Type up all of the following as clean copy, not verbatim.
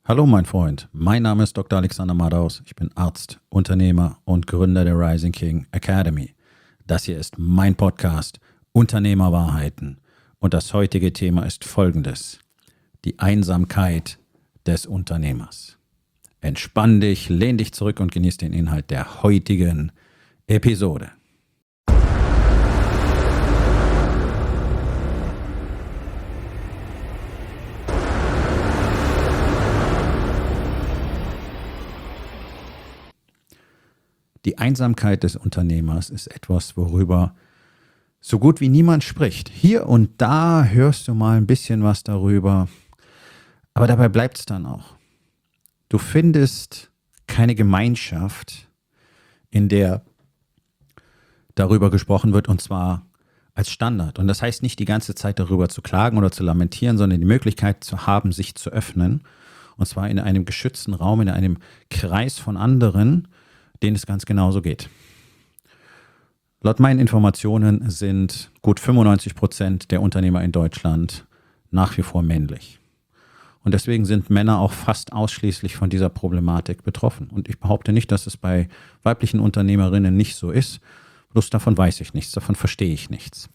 Hallo mein Freund, mein Name ist Dr. Alexander Madaus, ich bin Arzt, Unternehmer und Gründer der Rising King Academy. Das hier ist mein Podcast Unternehmerwahrheiten und das heutige Thema ist folgendes: die Einsamkeit des Unternehmers. Entspann dich, lehn dich zurück und genieß den Inhalt der heutigen Episode. Die Einsamkeit des Unternehmers ist etwas, worüber so gut wie niemand spricht. Hier und da hörst du mal ein bisschen was darüber, aber dabei bleibt es dann auch. Du findest keine Gemeinschaft, in der darüber gesprochen wird, und zwar als Standard. Und das heißt nicht die ganze Zeit darüber zu klagen oder zu lamentieren, sondern die Möglichkeit zu haben, sich zu öffnen, und zwar in einem geschützten Raum, in einem Kreis von anderen, denen es ganz genauso geht. Laut meinen Informationen sind gut 95% der Unternehmer in Deutschland nach wie vor männlich. Und deswegen sind Männer auch fast ausschließlich von dieser Problematik betroffen. Und ich behaupte nicht, dass es bei weiblichen Unternehmerinnen nicht so ist. Bloß davon weiß ich nichts, davon verstehe ich nichts.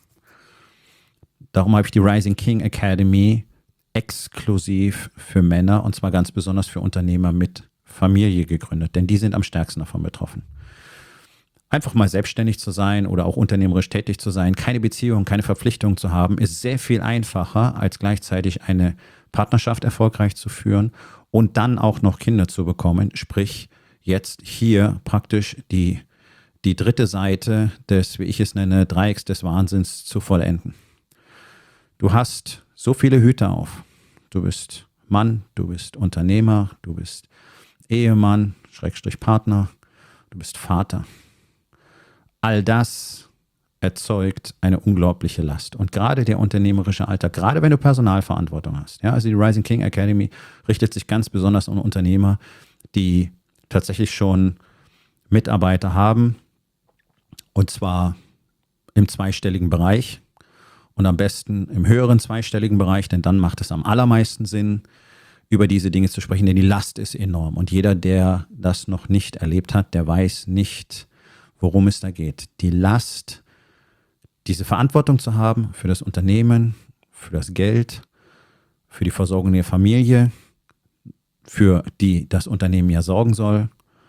Darum habe ich die Rising King Academy exklusiv für Männer, und zwar ganz besonders für Unternehmer mit Familie gegründet, denn die sind am stärksten davon betroffen. Einfach mal selbstständig zu sein oder auch unternehmerisch tätig zu sein, keine Beziehung, keine Verpflichtung zu haben, ist sehr viel einfacher, als gleichzeitig eine Partnerschaft erfolgreich zu führen und dann auch noch Kinder zu bekommen, sprich jetzt hier praktisch die dritte Seite des, wie ich es nenne, Dreiecks des Wahnsinns zu vollenden. Du hast so viele Hüte auf. Du bist Mann, du bist Unternehmer, du bist Ehemann, Partner, du bist Vater. All das erzeugt eine unglaubliche Last. Und gerade der unternehmerische Alltag, gerade wenn du Personalverantwortung hast. Ja, also die Rising King Academy richtet sich ganz besonders an Unternehmer, die tatsächlich schon Mitarbeiter haben, und zwar im zweistelligen Bereich und am besten im höheren zweistelligen Bereich, denn dann macht es am allermeisten Sinn, über diese Dinge zu sprechen, denn die Last ist enorm. Und jeder, der das noch nicht erlebt hat, der weiß nicht, worum es da geht. Die Last, diese Verantwortung zu haben für das Unternehmen, für das Geld, für die Versorgung der Familie, für die das Unternehmen ja sorgen soll,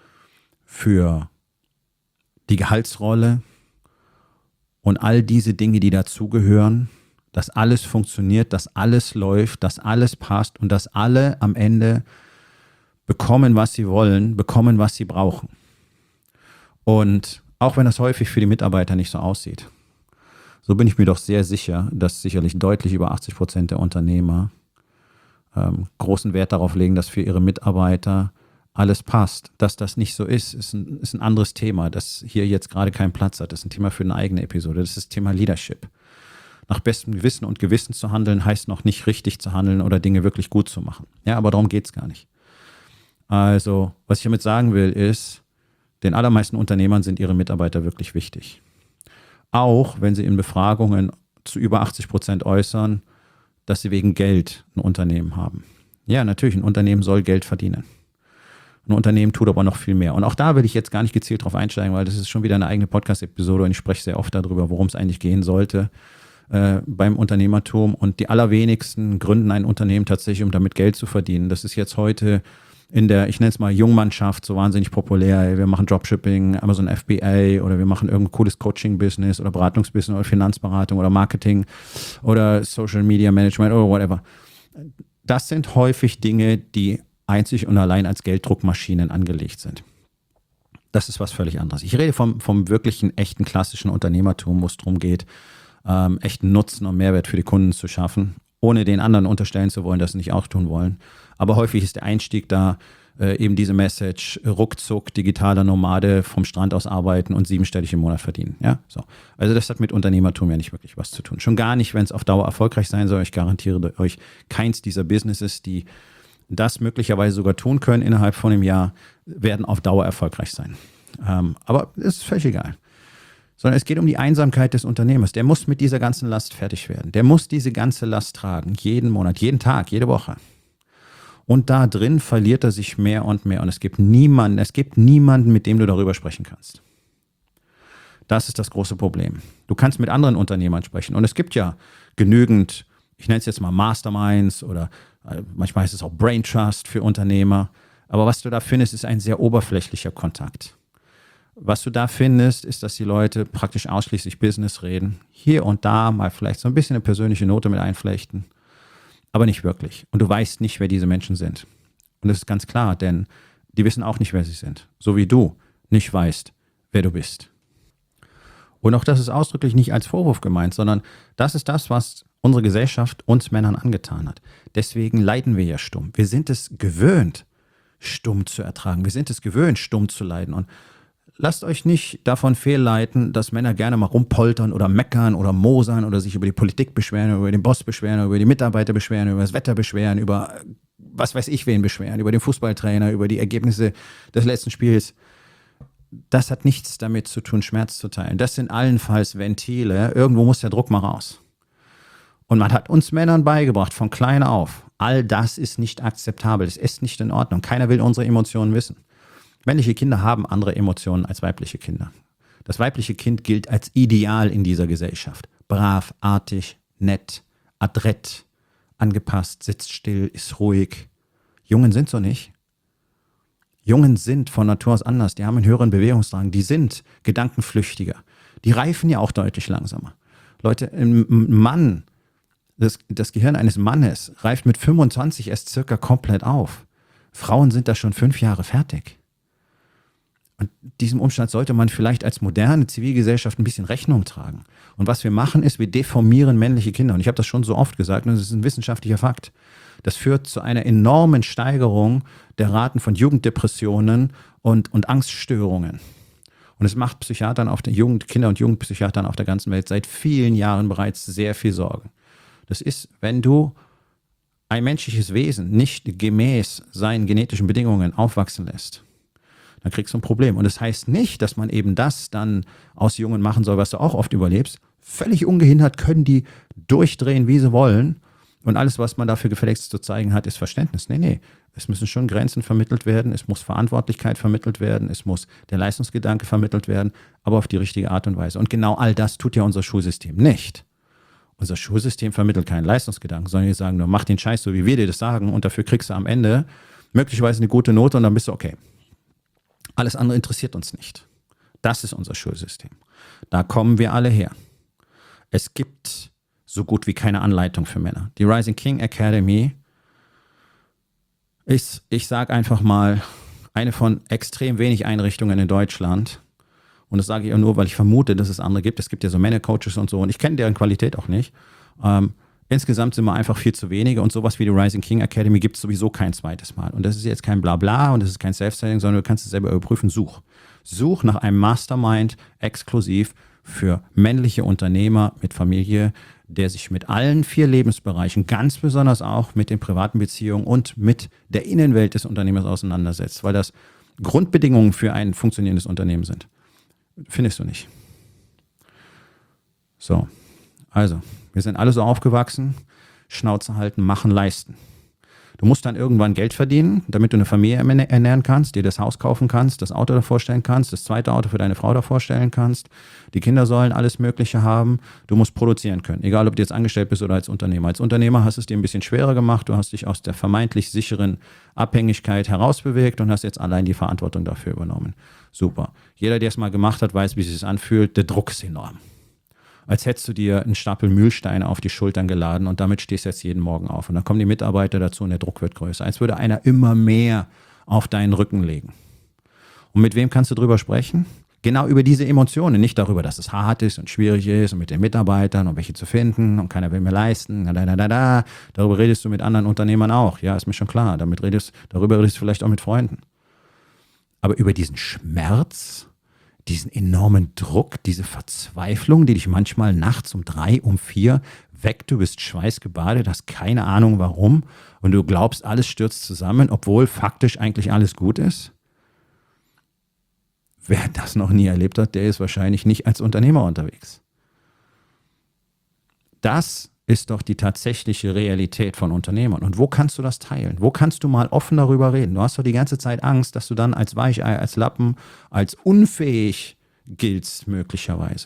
für die Gehaltsrolle und all diese Dinge, die dazugehören, dass alles funktioniert, dass alles läuft, dass alles passt und dass alle am Ende bekommen, was sie wollen, bekommen, was sie brauchen. Und auch wenn das häufig für die Mitarbeiter nicht so aussieht, so bin ich mir doch sehr sicher, dass sicherlich deutlich über 80% der Unternehmer großen Wert darauf legen, dass für ihre Mitarbeiter alles passt. Dass das nicht so ist ein anderes Thema, das hier jetzt gerade keinen Platz hat. Das ist ein Thema für eine eigene Episode. Das ist das Thema Leadership. Nach bestem Wissen und Gewissen zu handeln, heißt noch nicht richtig zu handeln oder Dinge wirklich gut zu machen. Ja, aber darum geht es gar nicht. Also, was ich damit sagen will, ist, den allermeisten Unternehmern sind ihre Mitarbeiter wirklich wichtig. Auch wenn sie in Befragungen zu über 80% äußern, dass sie wegen Geld ein Unternehmen haben. Ja, natürlich, ein Unternehmen soll Geld verdienen. Ein Unternehmen tut aber noch viel mehr. Und auch da will ich jetzt gar nicht gezielt drauf einsteigen, weil das ist schon wieder eine eigene Podcast-Episode und ich spreche sehr oft darüber, worum es eigentlich gehen sollte beim Unternehmertum, und die allerwenigsten gründen ein Unternehmen tatsächlich, um damit Geld zu verdienen. Das ist jetzt heute in der, ich nenne es mal Jungmannschaft, so wahnsinnig populär. Wir machen Dropshipping, Amazon FBA, oder wir machen irgendein cooles Coaching-Business oder Beratungsbusiness oder Finanzberatung oder Marketing oder Social Media Management oder whatever. Das sind häufig Dinge, die einzig und allein als Gelddruckmaschinen angelegt sind. Das ist was völlig anderes. Ich rede vom wirklichen, echten, klassischen Unternehmertum, wo es darum geht, echten Nutzen und Mehrwert für die Kunden zu schaffen, ohne den anderen unterstellen zu wollen, dass sie nicht auch tun wollen. Aber häufig ist der Einstieg da eben diese Message: ruckzuck, digitaler Nomade, vom Strand aus arbeiten und 7-stellig im Monat verdienen. Ja, so. Also das hat mit Unternehmertum ja nicht wirklich was zu tun. Schon gar nicht, wenn es auf Dauer erfolgreich sein soll. Ich garantiere euch, keins dieser Businesses, die das möglicherweise sogar tun können innerhalb von einem Jahr, werden auf Dauer erfolgreich sein. Aber es ist völlig egal. Sondern es geht um die Einsamkeit des Unternehmers. Der muss mit dieser ganzen Last fertig werden. Der muss diese ganze Last tragen, jeden Monat, jeden Tag, jede Woche. Und da drin verliert er sich mehr und mehr. Und es gibt niemanden, mit dem du darüber sprechen kannst. Das ist das große Problem. Du kannst mit anderen Unternehmern sprechen. Und es gibt ja genügend, ich nenne es jetzt mal Masterminds oder manchmal heißt es auch Brain Trust für Unternehmer. Aber was du da findest, ist ein sehr oberflächlicher Kontakt. Was du da findest, ist, dass die Leute praktisch ausschließlich Business reden. Hier und da mal vielleicht so ein bisschen eine persönliche Note mit einflechten. Aber nicht wirklich. Und du weißt nicht, wer diese Menschen sind. Und das ist ganz klar, denn die wissen auch nicht, wer sie sind. So wie du nicht weißt, wer du bist. Und auch das ist ausdrücklich nicht als Vorwurf gemeint, sondern das ist das, was unsere Gesellschaft uns Männern angetan hat. Deswegen leiden wir ja stumm. Wir sind es gewöhnt, stumm zu ertragen. Wir sind es gewöhnt, stumm zu leiden. Und lasst euch nicht davon fehlleiten, dass Männer gerne mal rumpoltern oder meckern oder mosern oder sich über die Politik beschweren, über den Boss beschweren, über die Mitarbeiter beschweren, über das Wetter beschweren, über was weiß ich wen beschweren, über den Fußballtrainer, über die Ergebnisse des letzten Spiels. Das hat nichts damit zu tun, Schmerz zu teilen. Das sind allenfalls Ventile. Irgendwo muss der Druck mal raus. Und man hat uns Männern beigebracht, von klein auf, all das ist nicht akzeptabel, es ist nicht in Ordnung. Keiner will unsere Emotionen wissen. Männliche Kinder haben andere Emotionen als weibliche Kinder. Das weibliche Kind gilt als Ideal in dieser Gesellschaft. Brav, artig, nett, adrett, angepasst, sitzt still, ist ruhig. Jungen sind so nicht. Jungen sind von Natur aus anders. Die haben einen höheren Bewegungsdrang. Die sind gedankenflüchtiger. Die reifen ja auch deutlich langsamer. Leute, ein Mann, das Gehirn eines Mannes reift mit 25 erst circa komplett auf. Frauen sind da schon 5 Jahre fertig. Und diesem Umstand sollte man vielleicht als moderne Zivilgesellschaft ein bisschen Rechnung tragen. Und was wir machen, ist, wir deformieren männliche Kinder. Und ich habe das schon so oft gesagt, und das ist ein wissenschaftlicher Fakt. Das führt zu einer enormen Steigerung der Raten von Jugenddepressionen und Angststörungen. Und es macht Psychiatern Kinder- und Jugendpsychiatern auf der ganzen Welt seit vielen Jahren bereits sehr viel Sorge. Das ist, wenn du ein menschliches Wesen nicht gemäß seinen genetischen Bedingungen aufwachsen lässt, dann kriegst du ein Problem. Und das heißt nicht, dass man eben das dann aus Jungen machen soll, was du auch oft überlebst. Völlig ungehindert können die durchdrehen, wie sie wollen. Und alles, was man dafür gefälligst zu zeigen hat, ist Verständnis. Nee. Es müssen schon Grenzen vermittelt werden. Es muss Verantwortlichkeit vermittelt werden. Es muss der Leistungsgedanke vermittelt werden. Aber auf die richtige Art und Weise. Und genau all das tut ja unser Schulsystem nicht. Unser Schulsystem vermittelt keinen Leistungsgedanken, sondern wir sagen nur, mach den Scheiß so, wie wir dir das sagen. Und dafür kriegst du am Ende möglicherweise eine gute Note und dann bist du okay. Alles andere interessiert uns nicht. Das ist unser Schulsystem. Da kommen wir alle her. Es gibt so gut wie keine Anleitung für Männer. Die Rising King Academy ist, ich sage einfach mal, eine von extrem wenig Einrichtungen in Deutschland. Und das sage ich auch nur, weil ich vermute, dass es andere gibt. Es gibt ja so Männercoaches und so. Und ich kenne deren Qualität auch nicht. Insgesamt sind wir einfach viel zu wenige. Und sowas wie die Rising King Academy gibt es sowieso kein zweites Mal. Und das ist jetzt kein Blabla und das ist kein Self-Selling, sondern du kannst es selber überprüfen. Such nach einem Mastermind exklusiv für männliche Unternehmer mit Familie, der sich mit allen 4 Lebensbereichen, ganz besonders auch mit den privaten Beziehungen und mit der Innenwelt des Unternehmers auseinandersetzt, weil das Grundbedingungen für ein funktionierendes Unternehmen sind. Findest du nicht. So, also, wir sind alle so aufgewachsen, Schnauze halten, machen, leisten. Du musst dann irgendwann Geld verdienen, damit du eine Familie ernähren kannst, dir das Haus kaufen kannst, das Auto davor stellen kannst, das zweite Auto für deine Frau davor stellen kannst. Die Kinder sollen alles Mögliche haben. Du musst produzieren können, egal ob du jetzt angestellt bist oder als Unternehmer. Als Unternehmer hast du es dir ein bisschen schwerer gemacht. Du hast dich aus der vermeintlich sicheren Abhängigkeit herausbewegt und hast jetzt allein die Verantwortung dafür übernommen. Super. Jeder, der es mal gemacht hat, weiß, wie es sich anfühlt. Der Druck ist enorm. Als hättest du dir einen Stapel Mühlsteine auf die Schultern geladen und damit stehst du jetzt jeden Morgen auf. Und dann kommen die Mitarbeiter dazu und der Druck wird größer. Als würde einer immer mehr auf deinen Rücken legen. Und mit wem kannst du drüber sprechen? Genau über diese Emotionen, nicht darüber, dass es hart ist und schwierig ist und mit den Mitarbeitern und welche zu finden und keiner will mehr leisten. Darüber redest du mit anderen Unternehmern auch. Ja, ist mir schon klar. Darüber redest du vielleicht auch mit Freunden. Aber über diesen Schmerz, diesen enormen Druck, diese Verzweiflung, die dich manchmal nachts um 3, um 4 weckt, du bist schweißgebadet, hast keine Ahnung warum und du glaubst, alles stürzt zusammen, obwohl faktisch eigentlich alles gut ist. Wer das noch nie erlebt hat, der ist wahrscheinlich nicht als Unternehmer unterwegs. Das ist doch die tatsächliche Realität von Unternehmern. Und wo kannst du das teilen? Wo kannst du mal offen darüber reden? Du hast doch die ganze Zeit Angst, dass du dann als Weichei, als Lappen, als unfähig giltst möglicherweise.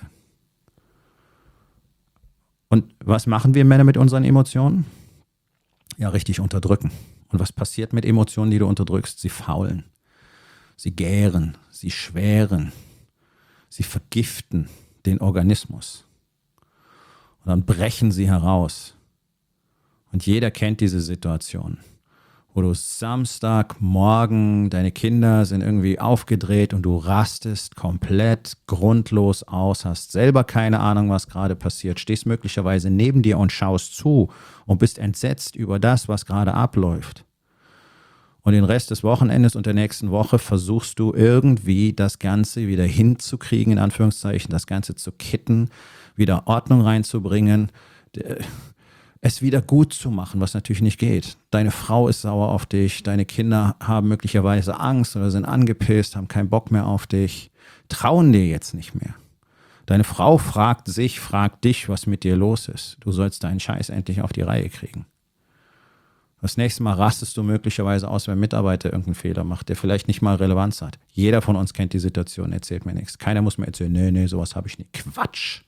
Und was machen wir Männer mit unseren Emotionen? Ja, richtig unterdrücken. Und was passiert mit Emotionen, die du unterdrückst? Sie faulen, sie gären, sie schweren, sie vergiften den Organismus. Und dann brechen sie heraus. Und jeder kennt diese Situation, wo du Samstagmorgen, deine Kinder sind irgendwie aufgedreht und du rastest komplett grundlos aus, hast selber keine Ahnung, was gerade passiert, stehst möglicherweise neben dir und schaust zu und bist entsetzt über das, was gerade abläuft. Und den Rest des Wochenendes und der nächsten Woche versuchst du irgendwie das Ganze wieder hinzukriegen, in Anführungszeichen, das Ganze zu kitten, wieder Ordnung reinzubringen, es wieder gut zu machen, was natürlich nicht geht. Deine Frau ist sauer auf dich, deine Kinder haben möglicherweise Angst oder sind angepisst, haben keinen Bock mehr auf dich, trauen dir jetzt nicht mehr. Deine Frau fragt dich, was mit dir los ist. Du sollst deinen Scheiß endlich auf die Reihe kriegen. Das nächste Mal rastest du möglicherweise aus, wenn ein Mitarbeiter irgendeinen Fehler macht, der vielleicht nicht mal Relevanz hat. Jeder von uns kennt die Situation, erzählt mir nichts. Keiner muss mir erzählen, nee, sowas habe ich nicht. Quatsch.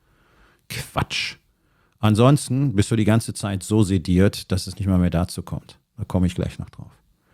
Ansonsten bist du die ganze Zeit so sediert, dass es nicht mal mehr dazu kommt. Da komme ich gleich noch drauf.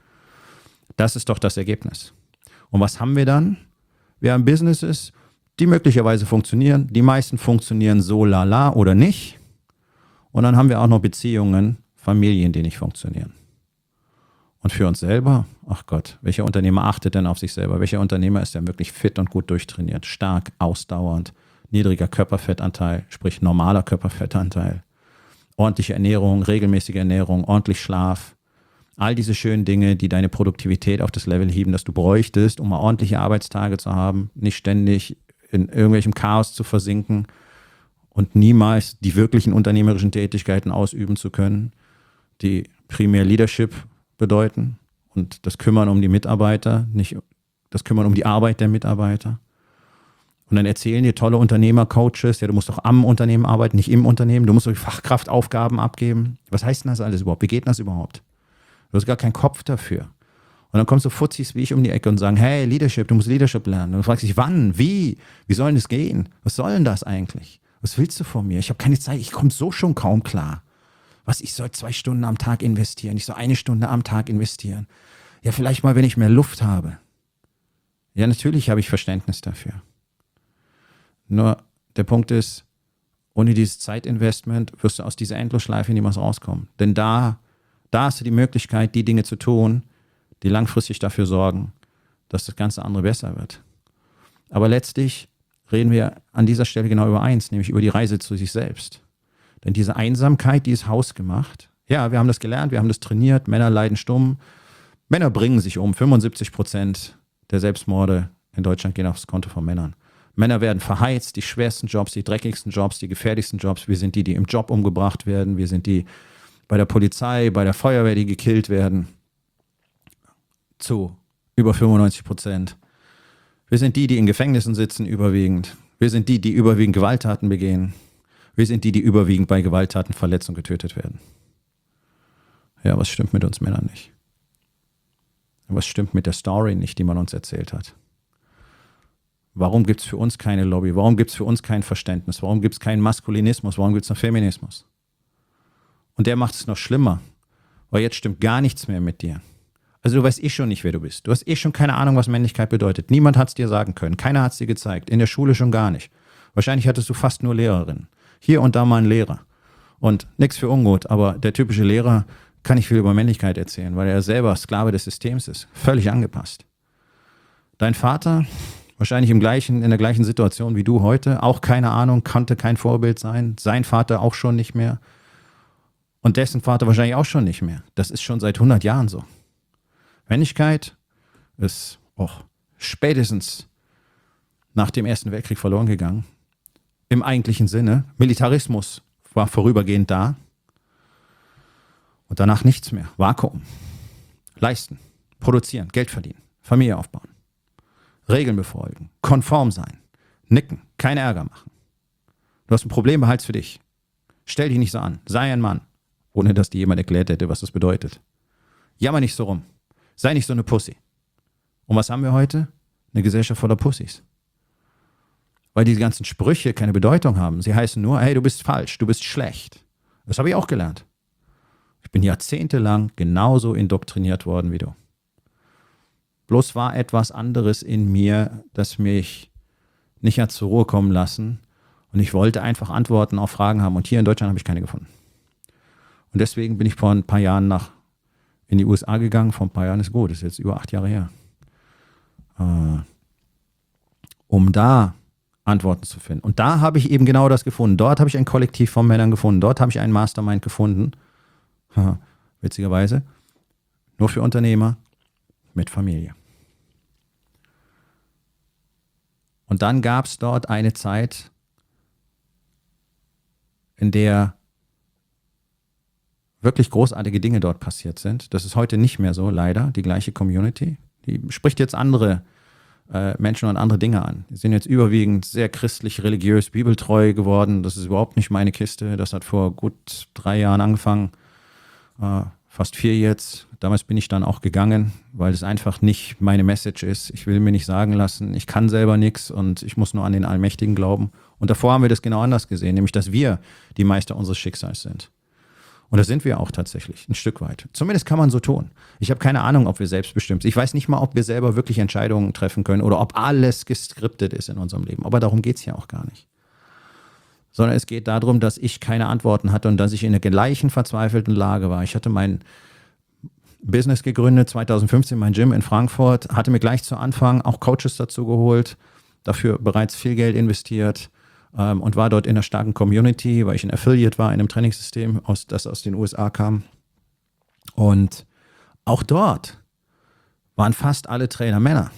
Das ist doch das Ergebnis. Und was haben wir dann? Wir haben Businesses, die möglicherweise funktionieren. Die meisten funktionieren so lala oder nicht. Und dann haben wir auch noch Beziehungen, Familien, die nicht funktionieren. Und für uns selber, ach Gott, welcher Unternehmer achtet denn auf sich selber? Welcher Unternehmer ist denn wirklich fit und gut durchtrainiert, stark, ausdauernd, niedriger Körperfettanteil, sprich normaler Körperfettanteil, ordentliche Ernährung, regelmäßige Ernährung, ordentlich Schlaf, all diese schönen Dinge, die deine Produktivität auf das Level heben, das du bräuchtest, um mal ordentliche Arbeitstage zu haben, nicht ständig in irgendwelchem Chaos zu versinken und niemals die wirklichen unternehmerischen Tätigkeiten ausüben zu können, die primär Leadership bedeuten und das Kümmern um die Mitarbeiter, nicht das Kümmern um die Arbeit der Mitarbeiter. Und dann erzählen dir tolle Unternehmer-Coaches, ja, du musst doch am Unternehmen arbeiten, nicht im Unternehmen, du musst doch Fachkraftaufgaben abgeben. Was heißt denn das alles überhaupt? Wie geht denn das überhaupt? Du hast gar keinen Kopf dafür. Und dann kommst du Fuzzis wie ich um die Ecke und sagen, hey, Leadership, du musst Leadership lernen. Und du fragst dich, wann, wie soll denn das gehen? Was soll denn das eigentlich? Was willst du von mir? Ich habe keine Zeit, ich komme so schon kaum klar. Ich soll 2 Stunden am Tag investieren, ich soll 1 Stunde am Tag investieren. Ja, vielleicht mal, wenn ich mehr Luft habe. Ja, natürlich habe ich Verständnis dafür. Nur der Punkt ist, ohne dieses Zeitinvestment wirst du aus dieser Endlosschleife niemals rauskommen. Denn da hast du die Möglichkeit, die Dinge zu tun, die langfristig dafür sorgen, dass das ganze andere besser wird. Aber letztlich reden wir an dieser Stelle genau über eins, nämlich über die Reise zu sich selbst. Denn diese Einsamkeit, die ist hausgemacht. Ja, wir haben das gelernt, wir haben das trainiert, Männer leiden stumm. Männer bringen sich um. 75% der Selbstmorde in Deutschland gehen aufs Konto von Männern. Männer werden verheizt, die schwersten Jobs, die dreckigsten Jobs, die gefährlichsten Jobs. Wir sind die, die im Job umgebracht werden. Wir sind die bei der Polizei, bei der Feuerwehr, die gekillt werden. Zu über 95%. Wir sind die, die in Gefängnissen sitzen, überwiegend. Wir sind die, die überwiegend Gewalttaten begehen. Wir sind die, die überwiegend bei Gewalttaten verletzt und getötet werden. Ja, was stimmt mit uns Männern nicht? Was stimmt mit der Story nicht, die man uns erzählt hat? Warum gibt es für uns keine Lobby? Warum gibt es für uns kein Verständnis? Warum gibt es keinen Maskulinismus? Warum gibt es noch Feminismus? Und der macht es noch schlimmer, weil jetzt stimmt gar nichts mehr mit dir. Also du weißt schon nicht, wer du bist. Du hast schon keine Ahnung, was Männlichkeit bedeutet. Niemand hat es dir sagen können. Keiner hat es dir gezeigt. In der Schule schon gar nicht. Wahrscheinlich hattest du fast nur Lehrerinnen. Hier und da mal ein Lehrer. Und nichts für ungut, aber der typische Lehrer kann nicht viel über Männlichkeit erzählen, weil er selber Sklave des Systems ist. Völlig angepasst. Dein Vater, wahrscheinlich in der gleichen Situation wie du heute, auch keine Ahnung, konnte kein Vorbild sein. Sein Vater auch schon nicht mehr. Und dessen Vater wahrscheinlich auch schon nicht mehr. Das ist schon seit 100 Jahren so. Männlichkeit ist auch spätestens nach dem Ersten Weltkrieg verloren gegangen. Im eigentlichen Sinne. Militarismus war vorübergehend da. Und danach nichts mehr. Vakuum. Leisten. Produzieren. Geld verdienen. Familie aufbauen. Regeln befolgen. Konform sein. Nicken. Keinen Ärger machen. Du hast ein Problem, behalt's für dich. Stell dich nicht so an. Sei ein Mann. Ohne dass dir jemand erklärt hätte, was das bedeutet. Jammer nicht so rum. Sei nicht so eine Pussy. Und was haben wir heute? Eine Gesellschaft voller Pussys. Weil diese ganzen Sprüche keine Bedeutung haben. Sie heißen nur, hey, du bist falsch, du bist schlecht. Das habe ich auch gelernt. Ich bin jahrzehntelang genauso indoktriniert worden wie du. Bloß war etwas anderes in mir, das mich nicht hat zur Ruhe kommen lassen. Und ich wollte einfach Antworten auf Fragen haben. Und hier in Deutschland habe ich keine gefunden. Und deswegen bin ich vor ein paar Jahren in die USA gegangen. Vor ein paar Jahren ist gut, das ist jetzt über 8 Jahre her. Um da Antworten zu finden. Und da habe ich eben genau das gefunden. Dort habe ich ein Kollektiv von Männern gefunden. Dort habe ich einen Mastermind gefunden. Witzigerweise. Nur für Unternehmer mit Familie. Und dann gab es dort eine Zeit, in der wirklich großartige Dinge dort passiert sind. Das ist heute nicht mehr so, leider. Die gleiche Community. Die spricht jetzt andere Menschen und andere Dinge an. Die sind jetzt überwiegend sehr christlich, religiös, bibeltreu geworden. Das ist überhaupt nicht meine Kiste. Das hat vor gut 3 Jahren angefangen. Fast 4 jetzt. Damals bin ich dann auch gegangen, weil es einfach nicht meine Message ist. Ich will mir nicht sagen lassen, ich kann selber nichts und ich muss nur an den Allmächtigen glauben. Und davor haben wir das genau anders gesehen, nämlich, dass wir die Meister unseres Schicksals sind. Und das sind wir auch tatsächlich, ein Stück weit. Zumindest kann man so tun. Ich habe keine Ahnung, ob wir selbstbestimmt sind. Ich weiß nicht mal, ob wir selber wirklich Entscheidungen treffen können oder ob alles geskriptet ist in unserem Leben. Aber darum geht es ja auch gar nicht. Sondern es geht darum, dass ich keine Antworten hatte und dass ich in der gleichen verzweifelten Lage war. Ich hatte mein Business gegründet, 2015, mein Gym in Frankfurt, hatte mir gleich zu Anfang auch Coaches dazu geholt, dafür bereits viel Geld investiert und war dort in einer starken Community, weil ich ein Affiliate war in einem Trainingssystem, das aus den USA kam. Und auch dort waren fast alle Trainer Männer.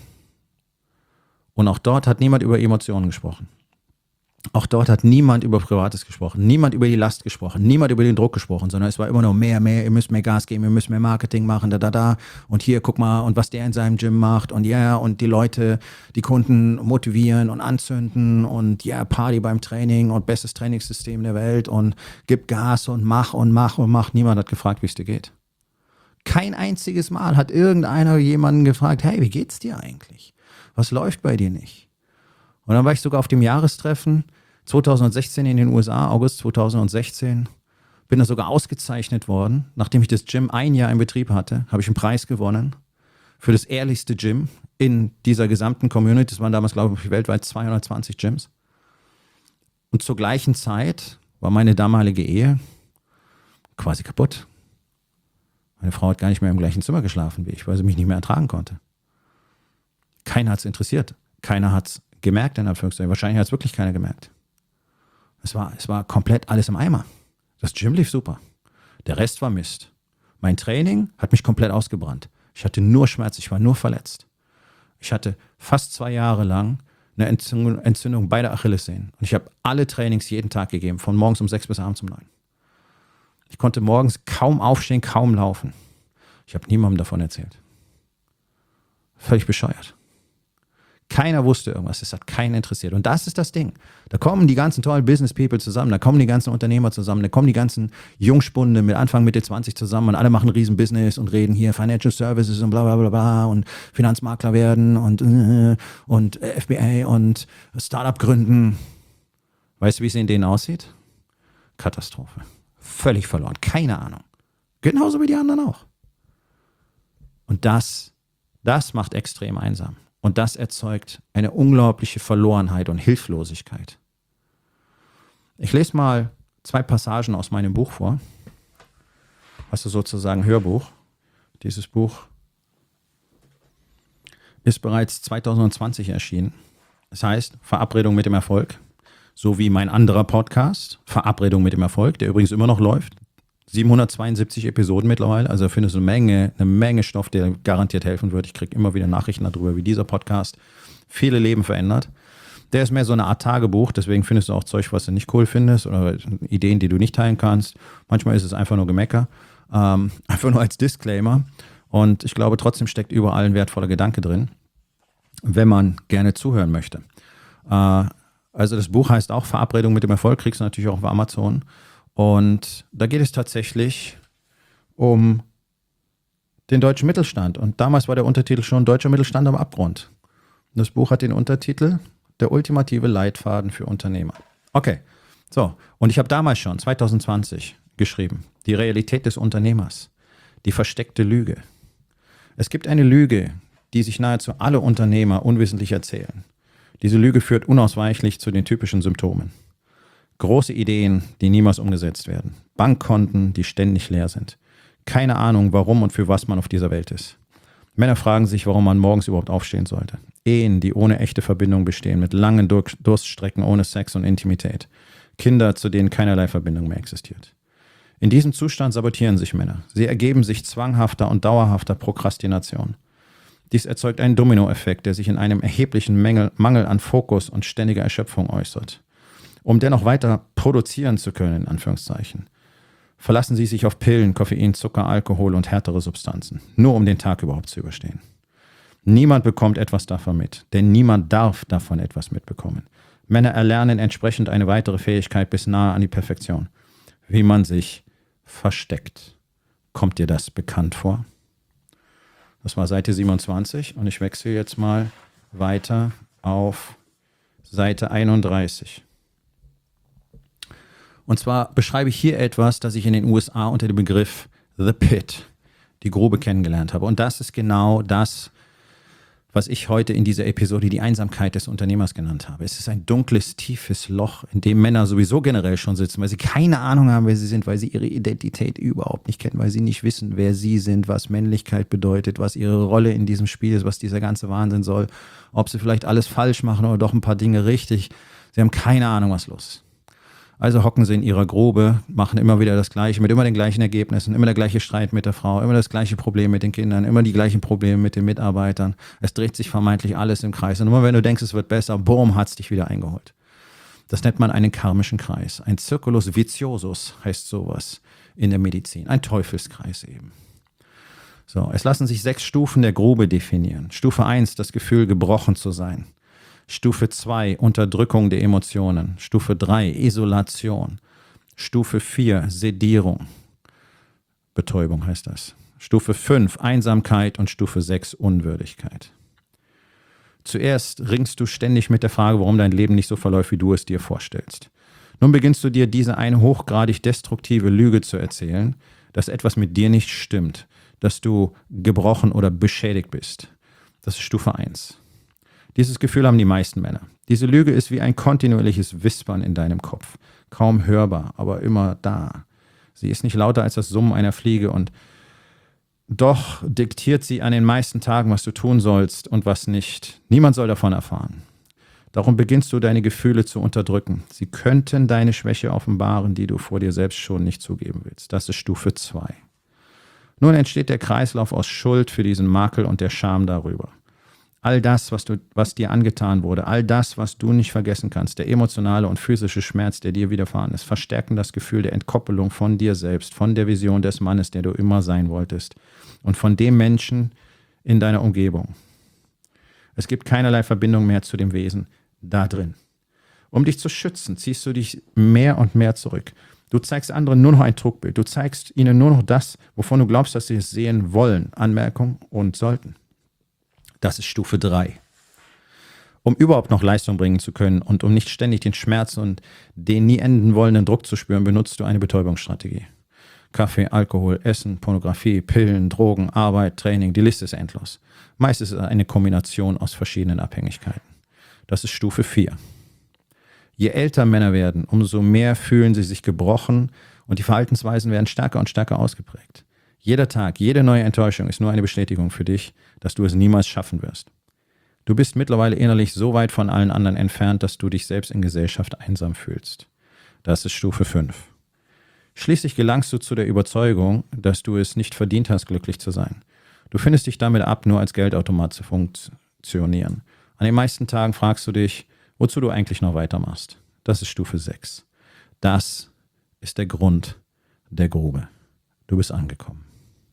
Und auch dort hat niemand über Emotionen gesprochen. Auch dort hat niemand über Privates gesprochen, niemand über die Last gesprochen, niemand über den Druck gesprochen, sondern es war immer nur mehr, ihr müsst mehr Gas geben, ihr müsst mehr Marketing machen, und hier, guck mal, und was der in seinem Gym macht und und die Leute, die Kunden motivieren und anzünden und Party beim Training und bestes Trainingssystem der Welt und gib Gas und mach. Niemand hat gefragt, wie es dir geht. Kein einziges Mal hat irgendeiner jemanden gefragt, hey, wie geht's dir eigentlich? Was läuft bei dir nicht? Und dann war ich sogar auf dem Jahrestreffen 2016 in den USA, August 2016. Bin da sogar ausgezeichnet worden. Nachdem ich das Gym 1 Jahr in Betrieb hatte, habe ich einen Preis gewonnen für das ehrlichste Gym in dieser gesamten Community. Das waren damals, glaube ich, weltweit 220 Gyms. Und zur gleichen Zeit war meine damalige Ehe quasi kaputt. Meine Frau hat gar nicht mehr im gleichen Zimmer geschlafen wie ich, weil sie mich nicht mehr ertragen konnte. Keiner hat es interessiert. Keiner hat es gemerkt, in Anführungszeichen. Wahrscheinlich hat es wirklich keiner gemerkt. Es war komplett alles im Eimer. Das Gym lief super. Der Rest war Mist. Mein Training hat mich komplett ausgebrannt. Ich hatte nur Schmerz, ich war nur verletzt. Ich hatte fast 2 Jahre lang eine Entzündung beider Achillessehnen. Und ich habe alle Trainings jeden Tag gegeben, von morgens um 6 bis abends um 9. Ich konnte morgens kaum aufstehen, kaum laufen. Ich habe niemandem davon erzählt. Völlig bescheuert. Keiner wusste irgendwas, es hat keinen interessiert. Und das ist das Ding. Da kommen die ganzen tollen Business People zusammen, da kommen die ganzen Unternehmer zusammen, da kommen die ganzen Jungspunde mit Anfang, Mitte 20 zusammen und alle machen ein Riesenbusiness und reden hier Financial Services und bla bla bla bla und Finanzmakler werden und FBA und Startup gründen. Weißt du, wie es in denen aussieht? Katastrophe. Völlig verloren. Keine Ahnung. Genauso wie die anderen auch. Und das macht extrem einsam. Und das erzeugt eine unglaubliche Verlorenheit und Hilflosigkeit. Ich lese mal 2 Passagen aus meinem Buch vor. Also sozusagen Hörbuch. Dieses Buch ist bereits 2020 erschienen. Es heißt Verabredung mit dem Erfolg. So wie mein anderer Podcast, Verabredung mit dem Erfolg, der übrigens immer noch läuft. 772 Episoden mittlerweile, also da findest du eine Menge Stoff, der garantiert helfen wird. Ich kriege immer wieder Nachrichten darüber, wie dieser Podcast viele Leben verändert. Der ist mehr so eine Art Tagebuch, deswegen findest du auch Zeug, was du nicht cool findest oder Ideen, die du nicht teilen kannst. Manchmal ist es einfach nur Gemecker, einfach nur als Disclaimer. Und ich glaube, trotzdem steckt überall ein wertvoller Gedanke drin, wenn man gerne zuhören möchte. Also das Buch heißt auch Verabredung mit dem Erfolg, kriegst du natürlich auch auf Amazon. Und da geht es tatsächlich um den deutschen Mittelstand. Und damals war der Untertitel schon Deutscher Mittelstand am Abgrund. Das Buch hat den Untertitel Der ultimative Leitfaden für Unternehmer. Okay, so. Und ich habe damals schon, 2020, geschrieben. Die Realität des Unternehmers. Die versteckte Lüge. Es gibt eine Lüge, die sich nahezu alle Unternehmer unwissentlich erzählen. Diese Lüge führt unausweichlich zu den typischen Symptomen. Große Ideen, die niemals umgesetzt werden. Bankkonten, die ständig leer sind. Keine Ahnung, warum und für was man auf dieser Welt ist. Männer fragen sich, warum man morgens überhaupt aufstehen sollte. Ehen, die ohne echte Verbindung bestehen, mit langen Durststrecken ohne Sex und Intimität. Kinder, zu denen keinerlei Verbindung mehr existiert. In diesem Zustand sabotieren sich Männer. Sie ergeben sich zwanghafter und dauerhafter Prokrastination. Dies erzeugt einen Dominoeffekt, der sich in einem erheblichen Mangel an Fokus und ständiger Erschöpfung äußert. Um dennoch weiter produzieren zu können, in Anführungszeichen, verlassen sie sich auf Pillen, Koffein, Zucker, Alkohol und härtere Substanzen, nur um den Tag überhaupt zu überstehen. Niemand bekommt etwas davon mit, denn niemand darf davon etwas mitbekommen. Männer erlernen entsprechend eine weitere Fähigkeit bis nahe an die Perfektion, wie man sich versteckt. Kommt dir das bekannt vor? Das war Seite 27 und ich wechsle jetzt mal weiter auf Seite 31. Und zwar beschreibe ich hier etwas, das ich in den USA unter dem Begriff The Pit, die Grube, kennengelernt habe. Und das ist genau das, was ich heute in dieser Episode die Einsamkeit des Unternehmers genannt habe. Es ist ein dunkles, tiefes Loch, in dem Männer sowieso generell schon sitzen, weil sie keine Ahnung haben, wer sie sind, weil sie ihre Identität überhaupt nicht kennen, weil sie nicht wissen, wer sie sind, was Männlichkeit bedeutet, was ihre Rolle in diesem Spiel ist, was dieser ganze Wahnsinn soll, ob sie vielleicht alles falsch machen oder doch ein paar Dinge richtig. Sie haben keine Ahnung, was los ist. Also hocken sie in ihrer Grube, machen immer wieder das Gleiche, mit immer den gleichen Ergebnissen, immer der gleiche Streit mit der Frau, immer das gleiche Problem mit den Kindern, immer die gleichen Probleme mit den Mitarbeitern. Es dreht sich vermeintlich alles im Kreis. Und immer wenn du denkst, es wird besser, boom, hat es dich wieder eingeholt. Das nennt man einen karmischen Kreis. Ein Circulus viciosus heißt sowas in der Medizin. Ein Teufelskreis eben. So, es lassen sich 6 Stufen der Grube definieren. Stufe 1, das Gefühl, gebrochen zu sein. Stufe 2, Unterdrückung der Emotionen. Stufe 3, Isolation. Stufe 4, Sedierung. Betäubung heißt das. Stufe 5, Einsamkeit und Stufe 6, Unwürdigkeit. Zuerst ringst du ständig mit der Frage, warum dein Leben nicht so verläuft, wie du es dir vorstellst. Nun beginnst du dir diese eine hochgradig destruktive Lüge zu erzählen, dass etwas mit dir nicht stimmt, dass du gebrochen oder beschädigt bist. Das ist Stufe 1. Dieses Gefühl haben die meisten Männer. Diese Lüge ist wie ein kontinuierliches Wispern in deinem Kopf. Kaum hörbar, aber immer da. Sie ist nicht lauter als das Summen einer Fliege und doch diktiert sie an den meisten Tagen, was du tun sollst und was nicht. Niemand soll davon erfahren. Darum beginnst du deine Gefühle zu unterdrücken. Sie könnten deine Schwäche offenbaren, die du vor dir selbst schon nicht zugeben willst. Das ist Stufe 2. Nun entsteht der Kreislauf aus Schuld für diesen Makel und der Scham darüber. All das, was dir angetan wurde, all das, was du nicht vergessen kannst, der emotionale und physische Schmerz, der dir widerfahren ist, verstärken das Gefühl der Entkoppelung von dir selbst, von der Vision des Mannes, der du immer sein wolltest und von dem Menschen in deiner Umgebung. Es gibt keinerlei Verbindung mehr zu dem Wesen da drin. Um dich zu schützen, ziehst du dich mehr und mehr zurück. Du zeigst anderen nur noch ein Trugbild. Du zeigst ihnen nur noch das, wovon du glaubst, dass sie es sehen wollen. Anmerkung und sollten. Das ist Stufe 3. Um überhaupt noch Leistung bringen zu können und um nicht ständig den Schmerz und den nie enden wollenden Druck zu spüren, benutzt du eine Betäubungsstrategie. Kaffee, Alkohol, Essen, Pornografie, Pillen, Drogen, Arbeit, Training, die Liste ist endlos. Meist ist es eine Kombination aus verschiedenen Abhängigkeiten. Das ist Stufe 4. Je älter Männer werden, umso mehr fühlen sie sich gebrochen und die Verhaltensweisen werden stärker und stärker ausgeprägt. Jeder Tag, jede neue Enttäuschung ist nur eine Bestätigung für dich, dass du es niemals schaffen wirst. Du bist mittlerweile innerlich so weit von allen anderen entfernt, dass du dich selbst in Gesellschaft einsam fühlst. Das ist Stufe 5. Schließlich gelangst du zu der Überzeugung, dass du es nicht verdient hast, glücklich zu sein. Du findest dich damit ab, nur als Geldautomat zu funktionieren. An den meisten Tagen fragst du dich, wozu du eigentlich noch weitermachst. Das ist Stufe 6. Das ist der Grund der Grube. Du bist angekommen.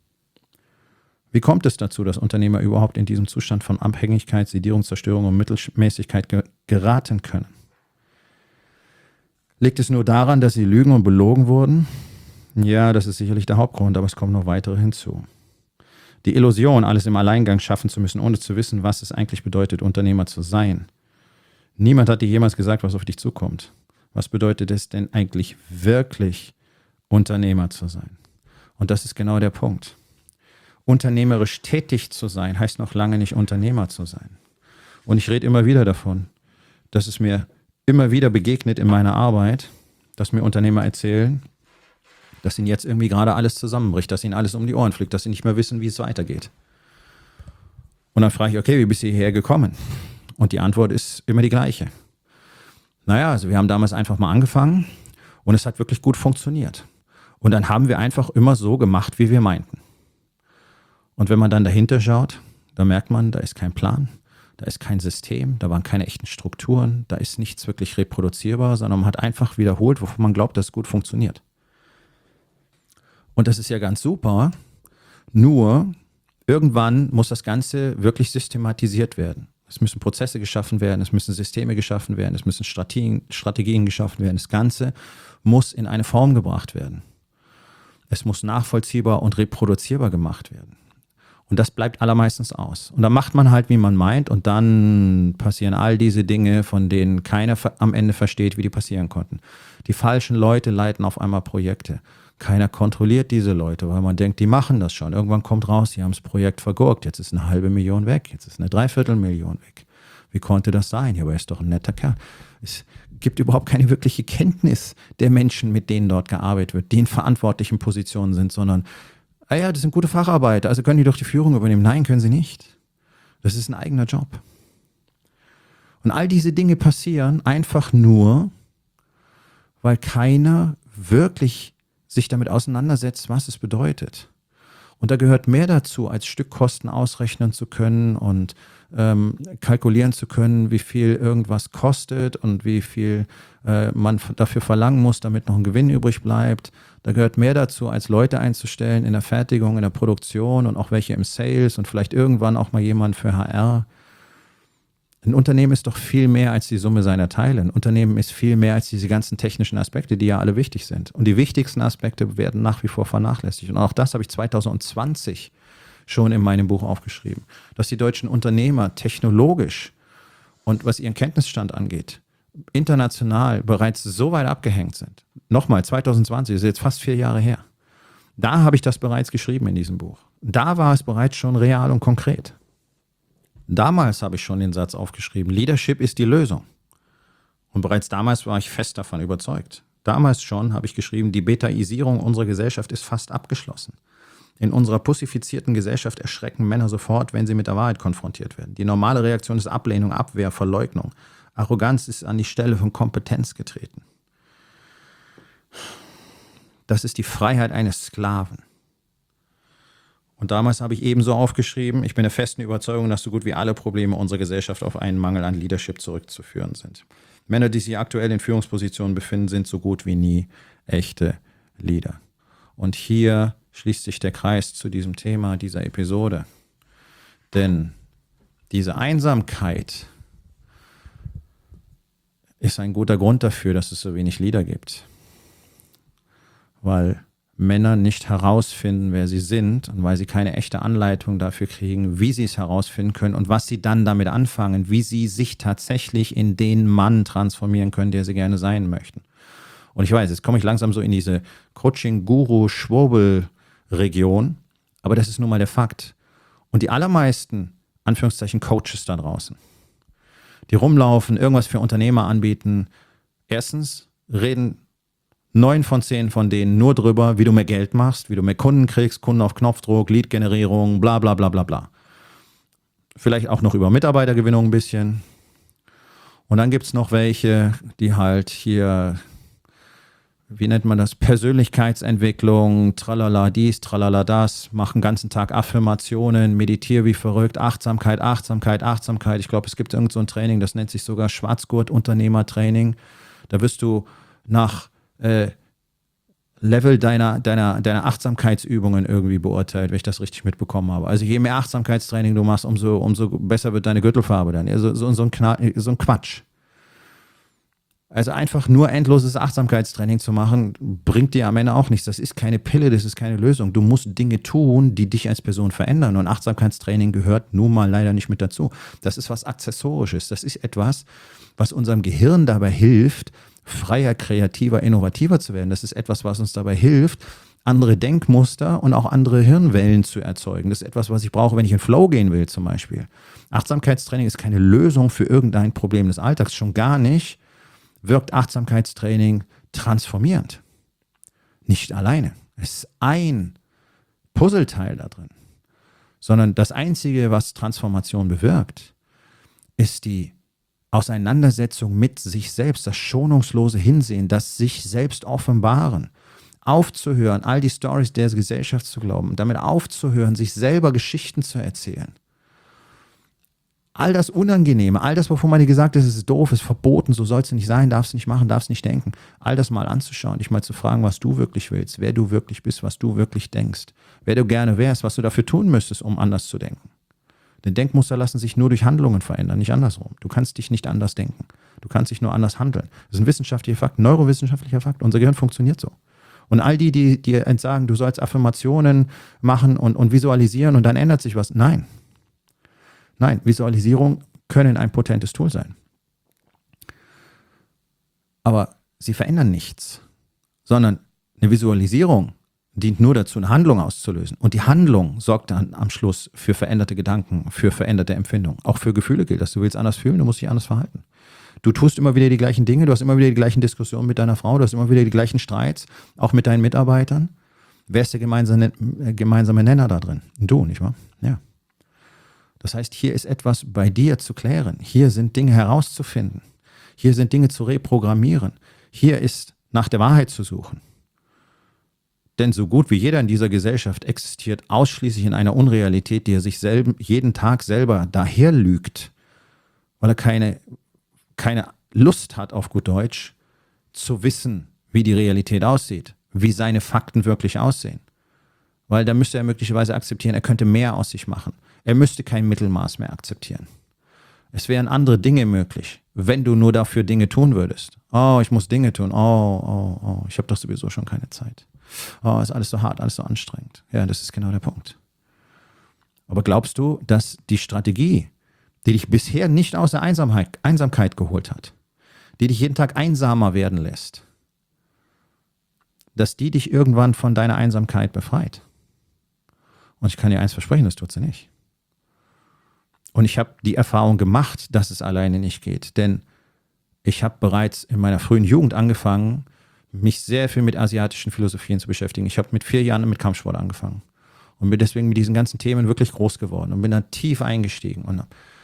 Wie kommt es dazu, dass Unternehmer überhaupt in diesem Zustand von Abhängigkeit, Sedierung, Zerstörung und Mittelmäßigkeit geraten können? Liegt es nur daran, dass sie lügen und belogen wurden? Ja, das ist sicherlich der Hauptgrund, aber es kommen noch weitere hinzu. Die Illusion, alles im Alleingang schaffen zu müssen, ohne zu wissen, was es eigentlich bedeutet, Unternehmer zu sein. Niemand hat dir jemals gesagt, was auf dich zukommt. Was bedeutet es denn eigentlich wirklich, Unternehmer zu sein? Und das ist genau der Punkt. Unternehmerisch tätig zu sein, heißt noch lange nicht Unternehmer zu sein. Und ich rede immer wieder davon, dass es mir immer wieder begegnet in meiner Arbeit, dass mir Unternehmer erzählen, dass ihnen jetzt irgendwie gerade alles zusammenbricht, dass ihnen alles um die Ohren fliegt, dass sie nicht mehr wissen, wie es weitergeht. Und dann frage ich, okay, wie bist du hierher gekommen? Und die Antwort ist immer die gleiche. Naja, also wir haben damals einfach mal angefangen und es hat wirklich gut funktioniert. Und dann haben wir einfach immer so gemacht, wie wir meinten. Und wenn man dann dahinter schaut, dann merkt man, da ist kein Plan, da ist kein System, da waren keine echten Strukturen, da ist nichts wirklich reproduzierbar, sondern man hat einfach wiederholt, wovon man glaubt, dass es gut funktioniert. Und das ist ja ganz super, nur irgendwann muss das Ganze wirklich systematisiert werden. Es müssen Prozesse geschaffen werden, es müssen Systeme geschaffen werden, es müssen Strategien geschaffen werden. Das Ganze muss in eine Form gebracht werden. Es muss nachvollziehbar und reproduzierbar gemacht werden. Und das bleibt allermeistens aus. Und dann macht man halt, wie man meint, und dann passieren all diese Dinge, von denen keiner am Ende versteht, wie die passieren konnten. Die falschen Leute leiten auf einmal Projekte. Keiner kontrolliert diese Leute, weil man denkt, die machen das schon. Irgendwann kommt raus, die haben das Projekt vergurkt. Jetzt ist 500.000 weg, jetzt ist 250.000 weg. Wie konnte das sein? Ja, aber er ist doch ein netter Kerl. Es gibt überhaupt keine wirkliche Kenntnis der Menschen, mit denen dort gearbeitet wird, die in verantwortlichen Positionen sind, sondern, ja, das sind gute Facharbeiter, also können die doch die Führung übernehmen. Nein, können sie nicht. Das ist ein eigener Job. Und all diese Dinge passieren einfach nur, weil keiner wirklich sich damit auseinandersetzt, was es bedeutet. Und da gehört mehr dazu, als Stückkosten ausrechnen zu können und kalkulieren zu können, wie viel irgendwas kostet und wie viel man dafür verlangen muss, damit noch ein Gewinn übrig bleibt. Da gehört mehr dazu, als Leute einzustellen in der Fertigung, in der Produktion und auch welche im Sales und vielleicht irgendwann auch mal jemand für HR. Ein Unternehmen ist doch viel mehr als die Summe seiner Teile. Ein Unternehmen ist viel mehr als diese ganzen technischen Aspekte, die ja alle wichtig sind. Und die wichtigsten Aspekte werden nach wie vor vernachlässigt. Und auch das habe ich 2020 schon in meinem Buch aufgeschrieben, dass die deutschen Unternehmer technologisch und was ihren Kenntnisstand angeht, international bereits so weit abgehängt sind. Nochmal, 2020 ist jetzt fast 4 Jahre her. Da habe ich das bereits geschrieben in diesem Buch. Da war es bereits schon real und konkret. Damals habe ich schon den Satz aufgeschrieben, Leadership ist die Lösung. Und bereits damals war ich fest davon überzeugt. Damals schon habe ich geschrieben, die Betaisierung unserer Gesellschaft ist fast abgeschlossen. In unserer pussifizierten Gesellschaft erschrecken Männer sofort, wenn sie mit der Wahrheit konfrontiert werden. Die normale Reaktion ist Ablehnung, Abwehr, Verleugnung. Arroganz ist an die Stelle von Kompetenz getreten. Das ist die Freiheit eines Sklaven. Und damals habe ich ebenso aufgeschrieben, ich bin der festen Überzeugung, dass so gut wie alle Probleme unserer Gesellschaft auf einen Mangel an Leadership zurückzuführen sind. Männer, die sich aktuell in Führungspositionen befinden, sind so gut wie nie echte Leader. Und hier schließt sich der Kreis zu diesem Thema dieser Episode. Denn diese Einsamkeit ist ein guter Grund dafür, dass es so wenig Leader gibt. Weil Männer nicht herausfinden, wer sie sind und weil sie keine echte Anleitung dafür kriegen, wie sie es herausfinden können und was sie dann damit anfangen, wie sie sich tatsächlich in den Mann transformieren können, der sie gerne sein möchten. Und ich weiß, jetzt komme ich langsam so in diese Coaching-Guru-Schwurbel-Region, aber das ist nun mal der Fakt. Und die allermeisten, Anführungszeichen, Coaches da draußen, die rumlaufen, irgendwas für Unternehmer anbieten, erstens reden 9 von 10 von denen nur drüber, wie du mehr Geld machst, wie du mehr Kunden kriegst, Kunden auf Knopfdruck, Lead-Generierung, bla bla bla bla bla. Vielleicht auch noch über Mitarbeitergewinnung ein bisschen. Und dann gibt es noch welche, die halt hier, wie nennt man das, Persönlichkeitsentwicklung, tralala dies, tralala das, machen den ganzen Tag Affirmationen, meditiere wie verrückt, Achtsamkeit, Achtsamkeit, Achtsamkeit. Ich glaube, es gibt irgend so ein Training, das nennt sich sogar Schwarzgurt-Unternehmer-Training. Da wirst du nach Level deiner Achtsamkeitsübungen irgendwie beurteilt, wenn ich das richtig mitbekommen habe. Also je mehr Achtsamkeitstraining du machst, umso besser wird deine Gürtelfarbe dann. Also so ein Quatsch. Also einfach nur endloses Achtsamkeitstraining zu machen, bringt dir am Ende auch nichts. Das ist keine Pille, das ist keine Lösung. Du musst Dinge tun, die dich als Person verändern. Und Achtsamkeitstraining gehört nun mal leider nicht mit dazu. Das ist was Accessorisches. Das ist etwas, was unserem Gehirn dabei hilft, freier, kreativer, innovativer zu werden. Das ist etwas, was uns dabei hilft, andere Denkmuster und auch andere Hirnwellen zu erzeugen. Das ist etwas, was ich brauche, wenn ich in Flow gehen will zum Beispiel. Achtsamkeitstraining ist keine Lösung für irgendein Problem des Alltags, schon gar nicht wirkt Achtsamkeitstraining transformierend. Nicht alleine. Es ist ein Puzzleteil da drin. Sondern das Einzige, was Transformation bewirkt, ist die Auseinandersetzung mit sich selbst, das schonungslose Hinsehen, das sich selbst offenbaren. Aufzuhören, all die Storys der Gesellschaft zu glauben, damit aufzuhören, sich selber Geschichten zu erzählen. All das Unangenehme, all das, wovon man dir gesagt hat, es ist doof, ist verboten, so soll es nicht sein, darfst nicht machen, darfst nicht denken, all das mal anzuschauen, dich mal zu fragen, was du wirklich willst, wer du wirklich bist, was du wirklich denkst, wer du gerne wärst, was du dafür tun müsstest, um anders zu denken. Denn Denkmuster lassen sich nur durch Handlungen verändern, nicht andersrum. Du kannst dich nicht anders denken. Du kannst dich nur anders handeln. Das ist ein wissenschaftlicher Fakt, ein neurowissenschaftlicher Fakt. Unser Gehirn funktioniert so. Und all die dir entsagen, du sollst Affirmationen machen und visualisieren und dann ändert sich was. Nein. Nein, Visualisierung können ein potentes Tool sein. Aber sie verändern nichts, sondern eine Visualisierung dient nur dazu, eine Handlung auszulösen. Und die Handlung sorgt dann am Schluss für veränderte Gedanken, für veränderte Empfindungen. Auch für Gefühle gilt das. Du willst anders fühlen, du musst dich anders verhalten. Du tust immer wieder die gleichen Dinge, du hast immer wieder die gleichen Diskussionen mit deiner Frau, du hast immer wieder die gleichen Streits, auch mit deinen Mitarbeitern. Wer ist der gemeinsame Nenner da drin? Du, nicht wahr? Ja. Das heißt, hier ist etwas bei dir zu klären. Hier sind Dinge herauszufinden. Hier sind Dinge zu reprogrammieren. Hier ist nach der Wahrheit zu suchen. Denn so gut wie jeder in dieser Gesellschaft existiert ausschließlich in einer Unrealität, die er sich jeden Tag selber daherlügt, weil er keine Lust hat, auf gut Deutsch, zu wissen, wie die Realität aussieht, wie seine Fakten wirklich aussehen. Weil da müsste er möglicherweise akzeptieren, er könnte mehr aus sich machen. Er müsste kein Mittelmaß mehr akzeptieren. Es wären andere Dinge möglich, wenn du nur dafür Dinge tun würdest. Oh, ich muss Dinge tun. Oh, ich habe doch sowieso schon keine Zeit. Oh, ist alles so hart, alles so anstrengend. Ja, das ist genau der Punkt. Aber glaubst du, dass die Strategie, die dich bisher nicht aus der Einsamkeit geholt hat, die dich jeden Tag einsamer werden lässt, dass die dich irgendwann von deiner Einsamkeit befreit? Und ich kann dir eins versprechen, das tut sie nicht. Und ich habe die Erfahrung gemacht, dass es alleine nicht geht. Denn ich habe bereits in meiner frühen Jugend angefangen, mich sehr viel mit asiatischen Philosophien zu beschäftigen. Ich habe mit 4 Jahren mit Kampfsport angefangen und bin deswegen mit diesen ganzen Themen wirklich groß geworden und bin da tief eingestiegen. Und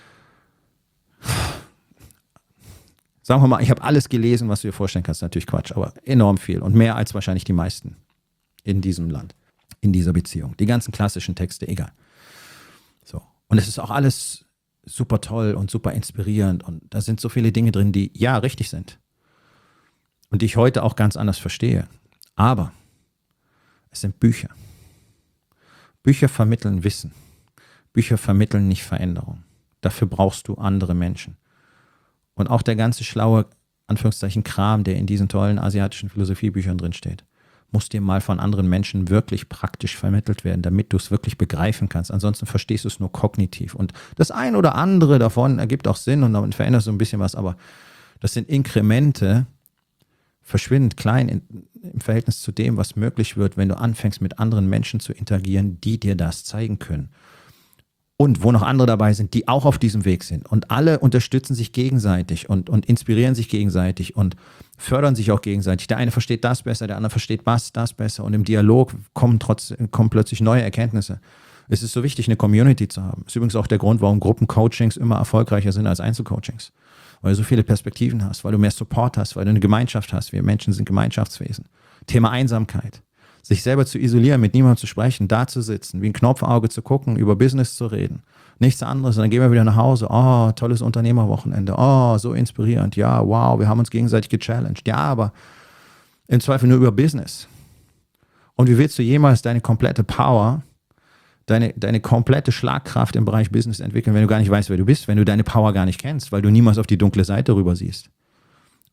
sagen wir mal, ich habe alles gelesen, was du dir vorstellen kannst. Natürlich Quatsch, aber enorm viel und mehr als wahrscheinlich die meisten in diesem Land, in dieser Beziehung. Die ganzen klassischen Texte, egal. So. Und es ist auch alles super toll und super inspirierend und da sind so viele Dinge drin, die ja richtig sind und die ich heute auch ganz anders verstehe. Aber es sind Bücher. Bücher vermitteln Wissen. Bücher vermitteln nicht Veränderung. Dafür brauchst du andere Menschen. Und auch der ganze schlaue, Anführungszeichen, Kram, der in diesen tollen asiatischen Philosophiebüchern drin steht, muss dir mal von anderen Menschen wirklich praktisch vermittelt werden, damit du es wirklich begreifen kannst. Ansonsten verstehst du es nur kognitiv. Und das ein oder andere davon ergibt auch Sinn und dann veränderst du ein bisschen was, aber das sind Inkremente, verschwindend klein im Verhältnis zu dem, was möglich wird, wenn du anfängst, mit anderen Menschen zu interagieren, die dir das zeigen können. Und wo noch andere dabei sind, die auch auf diesem Weg sind. Und alle unterstützen sich gegenseitig und inspirieren sich gegenseitig und fördern sich auch gegenseitig. Der eine versteht das besser, der andere versteht das besser. Und im Dialog kommen plötzlich neue Erkenntnisse. Es ist so wichtig, eine Community zu haben. Das ist übrigens auch der Grund, warum Gruppencoachings immer erfolgreicher sind als Einzelcoachings. Weil du so viele Perspektiven hast, weil du mehr Support hast, weil du eine Gemeinschaft hast. Wir Menschen sind Gemeinschaftswesen. Thema Einsamkeit. Sich selber zu isolieren, mit niemandem zu sprechen, da zu sitzen, wie ein Knopfauge zu gucken, über Business zu reden. Nichts anderes. Und dann gehen wir wieder nach Hause. Oh, tolles Unternehmerwochenende. Oh, so inspirierend. Ja, wow, wir haben uns gegenseitig gechallenged. Ja, aber im Zweifel nur über Business. Und wie willst du jemals deine komplette Power, deine komplette Schlagkraft im Bereich Business entwickeln, wenn du gar nicht weißt, wer du bist, wenn du deine Power gar nicht kennst, weil du niemals auf die dunkle Seite rüber siehst?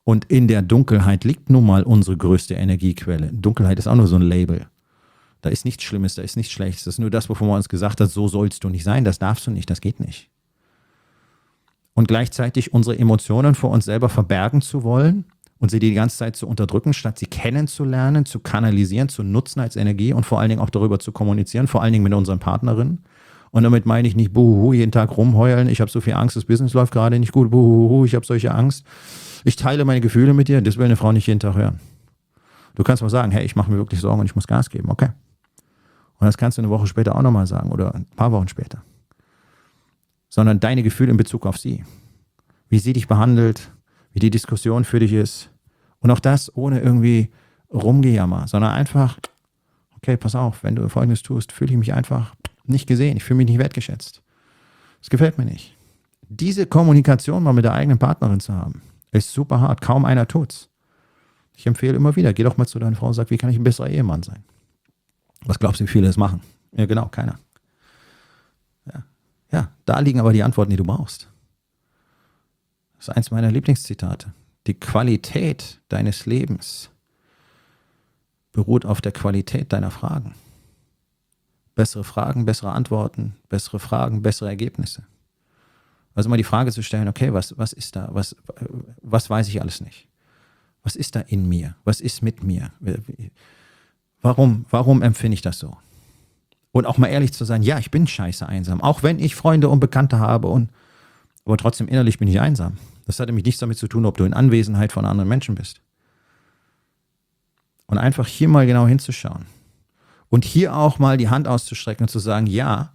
Und in der Dunkelheit liegt nun mal unsere größte Energiequelle. Dunkelheit ist auch nur so ein Label. Da ist nichts Schlimmes, da ist nichts Schlechtes. Das ist nur das, wovon man uns gesagt hat, so sollst du nicht sein, das darfst du nicht, das geht nicht. Und gleichzeitig unsere Emotionen vor uns selber verbergen zu wollen und sie die ganze Zeit zu unterdrücken, statt sie kennenzulernen, zu kanalisieren, zu nutzen als Energie und vor allen Dingen auch darüber zu kommunizieren, vor allen Dingen mit unseren Partnerinnen. Und damit meine ich nicht buhuhu, jeden Tag rumheulen, ich habe so viel Angst, das Business läuft gerade nicht gut, buhuhu, ich habe solche Angst. Ich teile meine Gefühle mit dir, das will eine Frau nicht jeden Tag hören. Du kannst mal sagen, hey, ich mache mir wirklich Sorgen und ich muss Gas geben, okay. Und das kannst du eine Woche später auch nochmal sagen oder ein paar Wochen später. Sondern deine Gefühle in Bezug auf sie. Wie sie dich behandelt, wie die Diskussion für dich ist. Und auch das ohne irgendwie Rumgejammer, sondern einfach, okay, pass auf, wenn du Folgendes tust, fühle ich mich einfach nicht gesehen, ich fühle mich nicht wertgeschätzt. Das gefällt mir nicht. Diese Kommunikation mal mit der eigenen Partnerin zu haben, ist super hart, kaum einer tut's. Ich empfehle immer wieder, geh doch mal zu deiner Frau und sag, wie kann ich ein besserer Ehemann sein? Was glaubst du, wie viele das machen? Ja, genau, keiner. Ja, da liegen aber die Antworten, die du brauchst. Das ist eins meiner Lieblingszitate. Die Qualität deines Lebens beruht auf der Qualität deiner Fragen. Bessere Fragen, bessere Antworten, bessere Fragen, bessere Ergebnisse. Also mal die Frage zu stellen, okay, was ist da? Was weiß ich alles nicht? Was ist da in mir? Was ist mit mir? Warum empfinde ich das so? Und auch mal ehrlich zu sein, ja, ich bin scheiße einsam. Auch wenn ich Freunde und Bekannte habe, aber trotzdem innerlich bin ich einsam. Das hat nämlich nichts damit zu tun, ob du in Anwesenheit von anderen Menschen bist. Und einfach hier mal genau hinzuschauen. Und hier auch mal die Hand auszustrecken und zu sagen, ja,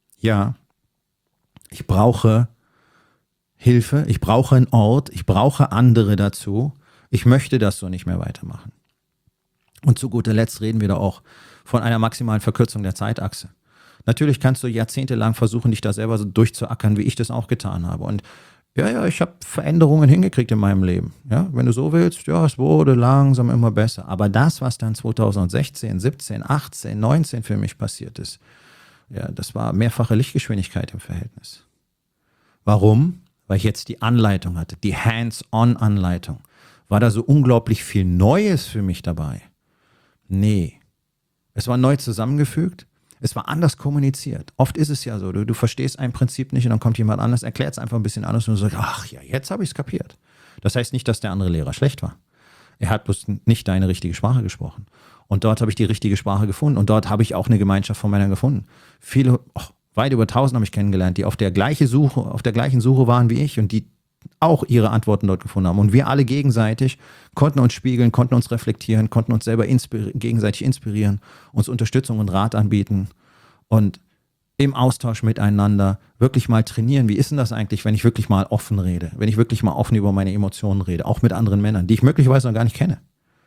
ich brauche Hilfe, ich brauche einen Ort, ich brauche andere dazu. Ich möchte das so nicht mehr weitermachen. Und zu guter Letzt reden wir da auch von einer maximalen Verkürzung der Zeitachse. Natürlich kannst du jahrzehntelang versuchen, dich da selber so durchzuackern, wie ich das auch getan habe. Und ja, ich habe Veränderungen hingekriegt in meinem Leben. Ja, wenn du so willst, ja, es wurde langsam immer besser. Aber das, was dann 2016, 17, 18, 19 für mich passiert ist, ja, das war mehrfache Lichtgeschwindigkeit im Verhältnis. Warum? Weil ich jetzt die Anleitung hatte, die Hands-on-Anleitung. War da so unglaublich viel Neues für mich dabei? Nee. Es war neu zusammengefügt, es war anders kommuniziert. Oft ist es ja so, du verstehst ein Prinzip nicht und dann kommt jemand anders, erklärt es einfach ein bisschen anders und du sagst, ach ja, jetzt habe ich es kapiert. Das heißt nicht, dass der andere Lehrer schlecht war. Er hat bloß nicht deine richtige Sprache gesprochen. Und dort habe ich die richtige Sprache gefunden und dort habe ich auch eine Gemeinschaft von Männern gefunden. Viele, weit über 1000 habe ich kennengelernt, die auf der gleichen Suche waren wie ich und die auch ihre Antworten dort gefunden haben. Und wir alle gegenseitig konnten uns spiegeln, konnten uns reflektieren, konnten uns selber gegenseitig inspirieren, uns Unterstützung und Rat anbieten und im Austausch miteinander wirklich mal trainieren. Wie ist denn das eigentlich, wenn ich wirklich mal offen rede, wenn ich wirklich mal offen über meine Emotionen rede, auch mit anderen Männern, die ich möglicherweise noch gar nicht kenne.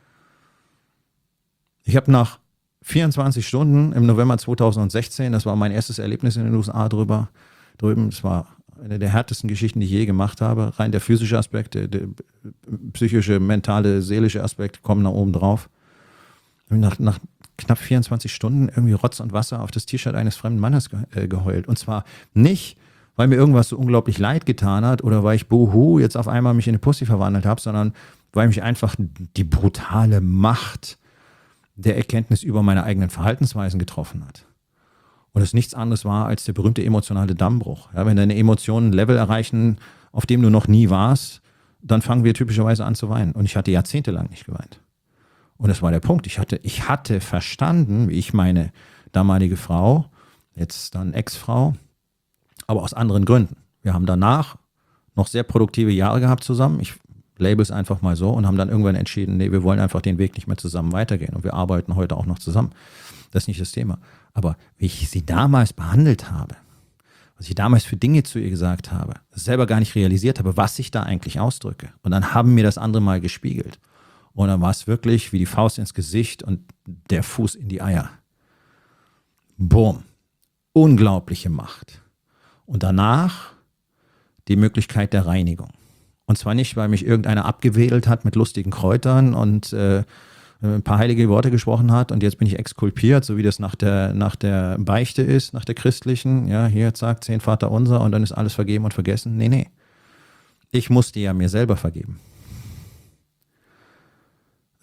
Ich habe nach 24 Stunden im November 2016, das war mein erstes Erlebnis in den USA drüben, das war eine der härtesten Geschichten, die ich je gemacht habe. Rein der physische Aspekt, der psychische, mentale, seelische Aspekt kommen nach oben drauf. Nach knapp 24 Stunden irgendwie Rotz und Wasser auf das T-Shirt eines fremden Mannes geheult. Und zwar nicht, weil mir irgendwas so unglaublich leid getan hat oder weil ich buhu jetzt auf einmal mich in eine Pussy verwandelt habe, sondern weil mich einfach die brutale Macht der Erkenntnis über meine eigenen Verhaltensweisen getroffen hat. Und es nichts anderes war als der berühmte emotionale Dammbruch. Ja, wenn deine Emotionen ein Level erreichen, auf dem du noch nie warst, dann fangen wir typischerweise an zu weinen. Und ich hatte jahrzehntelang nicht geweint. Und das war der Punkt. Ich hatte verstanden, wie ich meine damalige Frau, jetzt dann Ex-Frau, aber aus anderen Gründen. Wir haben danach noch sehr produktive Jahre gehabt zusammen. Ich label es einfach mal so und haben dann irgendwann entschieden, nee, wir wollen einfach den Weg nicht mehr zusammen weitergehen. Und wir arbeiten heute auch noch zusammen. Das ist nicht das Thema. Aber wie ich sie damals behandelt habe, was ich damals für Dinge zu ihr gesagt habe, selber gar nicht realisiert habe, was ich da eigentlich ausdrücke. Und dann haben mir das andere mal gespiegelt. Und dann war es wirklich wie die Faust ins Gesicht und der Fuß in die Eier. Boom. Unglaubliche Macht. Und danach die Möglichkeit der Reinigung. Und zwar nicht, weil mich irgendeiner abgewedelt hat mit lustigen Kräutern und ein paar heilige Worte gesprochen hat und jetzt bin ich exkulpiert, so wie das nach der Beichte ist, nach der christlichen. Ja, hier zack, 10 Vaterunser und dann ist alles vergeben und vergessen. Nee. Ich musste ja mir selber vergeben.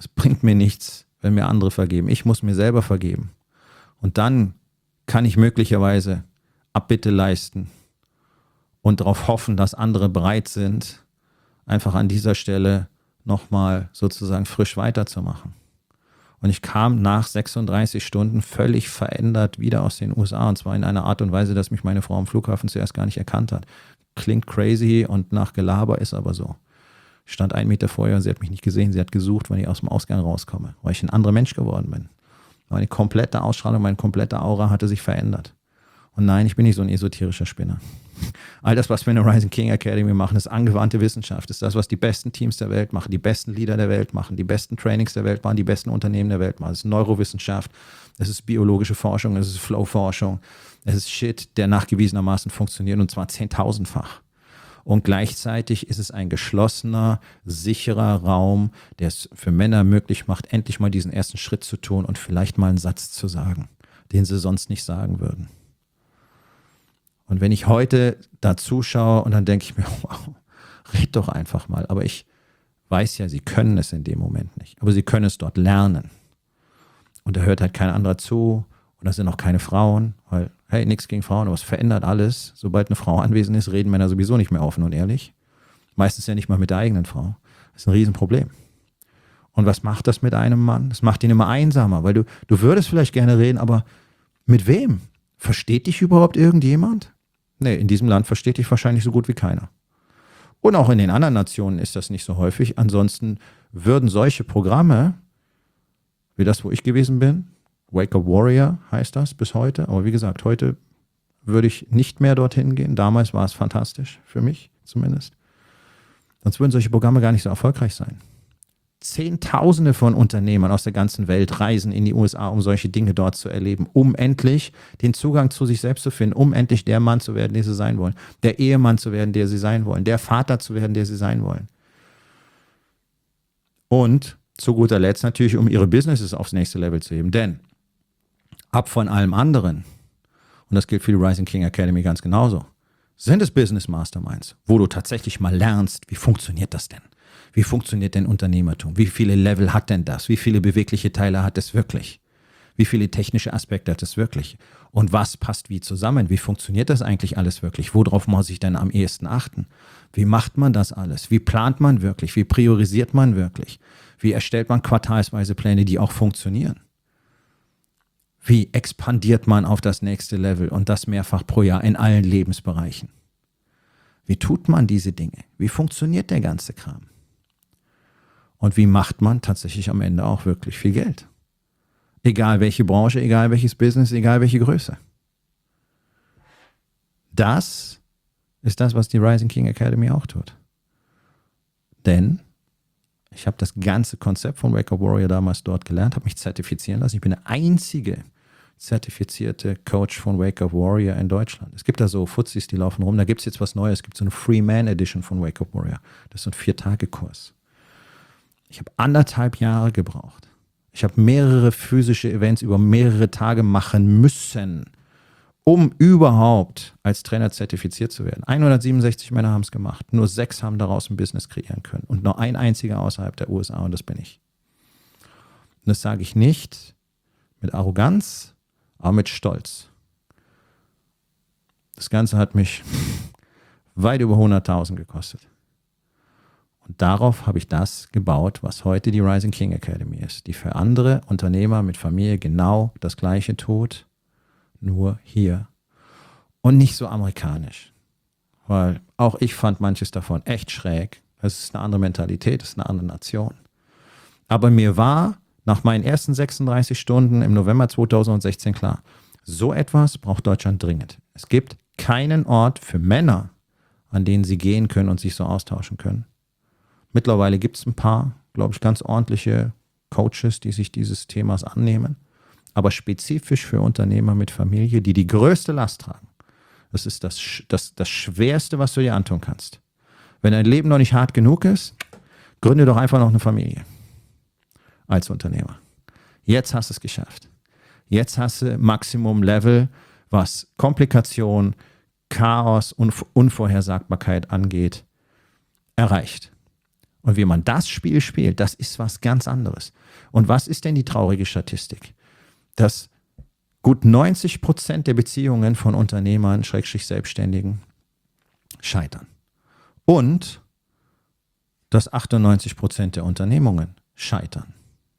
Es bringt mir nichts, wenn mir andere vergeben. Ich muss mir selber vergeben. Und dann kann ich möglicherweise Abbitte leisten und darauf hoffen, dass andere bereit sind, einfach an dieser Stelle nochmal sozusagen frisch weiterzumachen. Und ich kam nach 36 Stunden völlig verändert wieder aus den USA, und zwar in einer Art und Weise, dass mich meine Frau am Flughafen zuerst gar nicht erkannt hat. Klingt crazy und nach Gelaber, ist aber so. Ich stand 1 Meter vor ihr und sie hat mich nicht gesehen. Sie hat gesucht, wann ich aus dem Ausgang rauskomme, weil ich ein anderer Mensch geworden bin. Meine komplette Ausstrahlung, meine komplette Aura hatte sich verändert. Und nein, ich bin nicht so ein esoterischer Spinner. All das, was wir in der Rising King Academy machen, ist angewandte Wissenschaft. Ist das, was die besten Teams der Welt machen, die besten Leader der Welt machen, die besten Trainings der Welt machen, die besten Unternehmen der Welt machen. Es ist Neurowissenschaft, es ist biologische Forschung, es ist Flow-Forschung, es ist Shit, der nachgewiesenermaßen funktioniert, und zwar 10.000-fach. Und gleichzeitig ist es ein geschlossener, sicherer Raum, der es für Männer möglich macht, endlich mal diesen ersten Schritt zu tun und vielleicht mal einen Satz zu sagen, den sie sonst nicht sagen würden. Und wenn ich heute da zuschaue, und dann denke ich mir, wow, red doch einfach mal. Aber ich weiß ja, sie können es in dem Moment nicht. Aber sie können es dort lernen. Und da hört halt kein anderer zu. Und da sind auch keine Frauen, weil, hey, nichts gegen Frauen, aber es verändert alles. Sobald eine Frau anwesend ist, reden Männer sowieso nicht mehr offen und ehrlich. Meistens ja nicht mal mit der eigenen Frau. Das ist ein Riesenproblem. Und was macht das mit einem Mann? Das macht ihn immer einsamer, weil du würdest vielleicht gerne reden, aber mit wem? Versteht dich überhaupt irgendjemand? Nee, in diesem Land versteht dich wahrscheinlich so gut wie keiner. Und auch in den anderen Nationen ist das nicht so häufig. Ansonsten würden solche Programme, wie das, wo ich gewesen bin, Wake Up Warrior heißt das bis heute. Aber wie gesagt, heute würde ich nicht mehr dorthin gehen. Damals war es fantastisch, für mich zumindest. Sonst würden solche Programme gar nicht so erfolgreich sein. Zehntausende von Unternehmern aus der ganzen Welt reisen in die USA, um solche Dinge dort zu erleben, um endlich den Zugang zu sich selbst zu finden, um endlich der Mann zu werden, der sie sein wollen, der Ehemann zu werden, der sie sein wollen, der Vater zu werden, der sie sein wollen. Und zu guter Letzt natürlich, um ihre Businesses aufs nächste Level zu heben. Denn ab von allem anderen, und das gilt für die Rising King Academy ganz genauso, sind es Business Masterminds, wo du tatsächlich mal lernst, wie funktioniert das denn? Wie funktioniert denn Unternehmertum? Wie viele Level hat denn das? Wie viele bewegliche Teile hat es wirklich? Wie viele technische Aspekte hat es wirklich? Und was passt wie zusammen? Wie funktioniert das eigentlich alles wirklich? Worauf muss ich denn am ehesten achten? Wie macht man das alles? Wie plant man wirklich? Wie priorisiert man wirklich? Wie erstellt man quartalsweise Pläne, die auch funktionieren? Wie expandiert man auf das nächste Level und das mehrfach pro Jahr in allen Lebensbereichen? Wie tut man diese Dinge? Wie funktioniert der ganze Kram? Und wie macht man tatsächlich am Ende auch wirklich viel Geld? Egal welche Branche, egal welches Business, egal welche Größe. Das ist das, was die Rising King Academy auch tut. Denn ich habe das ganze Konzept von Wake Up Warrior damals dort gelernt, habe mich zertifizieren lassen. Ich bin der einzige zertifizierte Coach von Wake Up Warrior in Deutschland. Es gibt da so Fuzis, die laufen rum. Da gibt es jetzt was Neues. Es gibt so eine Free Man Edition von Wake Up Warrior. Das ist so ein 4-Tage-Kurs. Ich habe 1,5 Jahre gebraucht. Ich habe mehrere physische Events über mehrere Tage machen müssen, um überhaupt als Trainer zertifiziert zu werden. 167 Männer haben es gemacht. Nur 6 haben daraus ein Business kreieren können. Und nur ein einziger außerhalb der USA, und das bin ich. Und das sage ich nicht mit Arroganz, aber mit Stolz. Das Ganze hat mich weit über 100.000 gekostet. Und darauf habe ich das gebaut, was heute die Rising King Academy ist, die für andere Unternehmer mit Familie genau das Gleiche tut, nur hier und nicht so amerikanisch. Weil auch ich fand manches davon echt schräg. Es ist eine andere Mentalität, es ist eine andere Nation. Aber mir war nach meinen ersten 36 Stunden im November 2016 klar, so etwas braucht Deutschland dringend. Es gibt keinen Ort für Männer, an denen sie gehen können und sich so austauschen können. Mittlerweile gibt es ein paar, glaube ich, ganz ordentliche Coaches, die sich dieses Themas annehmen. Aber spezifisch für Unternehmer mit Familie, die die größte Last tragen. Das ist das Schwerste, was du dir antun kannst. Wenn dein Leben noch nicht hart genug ist, gründe doch einfach noch eine Familie als Unternehmer. Jetzt hast du es geschafft. Jetzt hast du Maximum Level, was Komplikation, Chaos und Unvorhersagbarkeit angeht, erreicht. Und wie man das Spiel spielt, das ist was ganz anderes. Und was ist denn die traurige Statistik? Dass gut 90% der Beziehungen von Unternehmern, Selbstständigen, scheitern. Und dass 98% der Unternehmungen scheitern.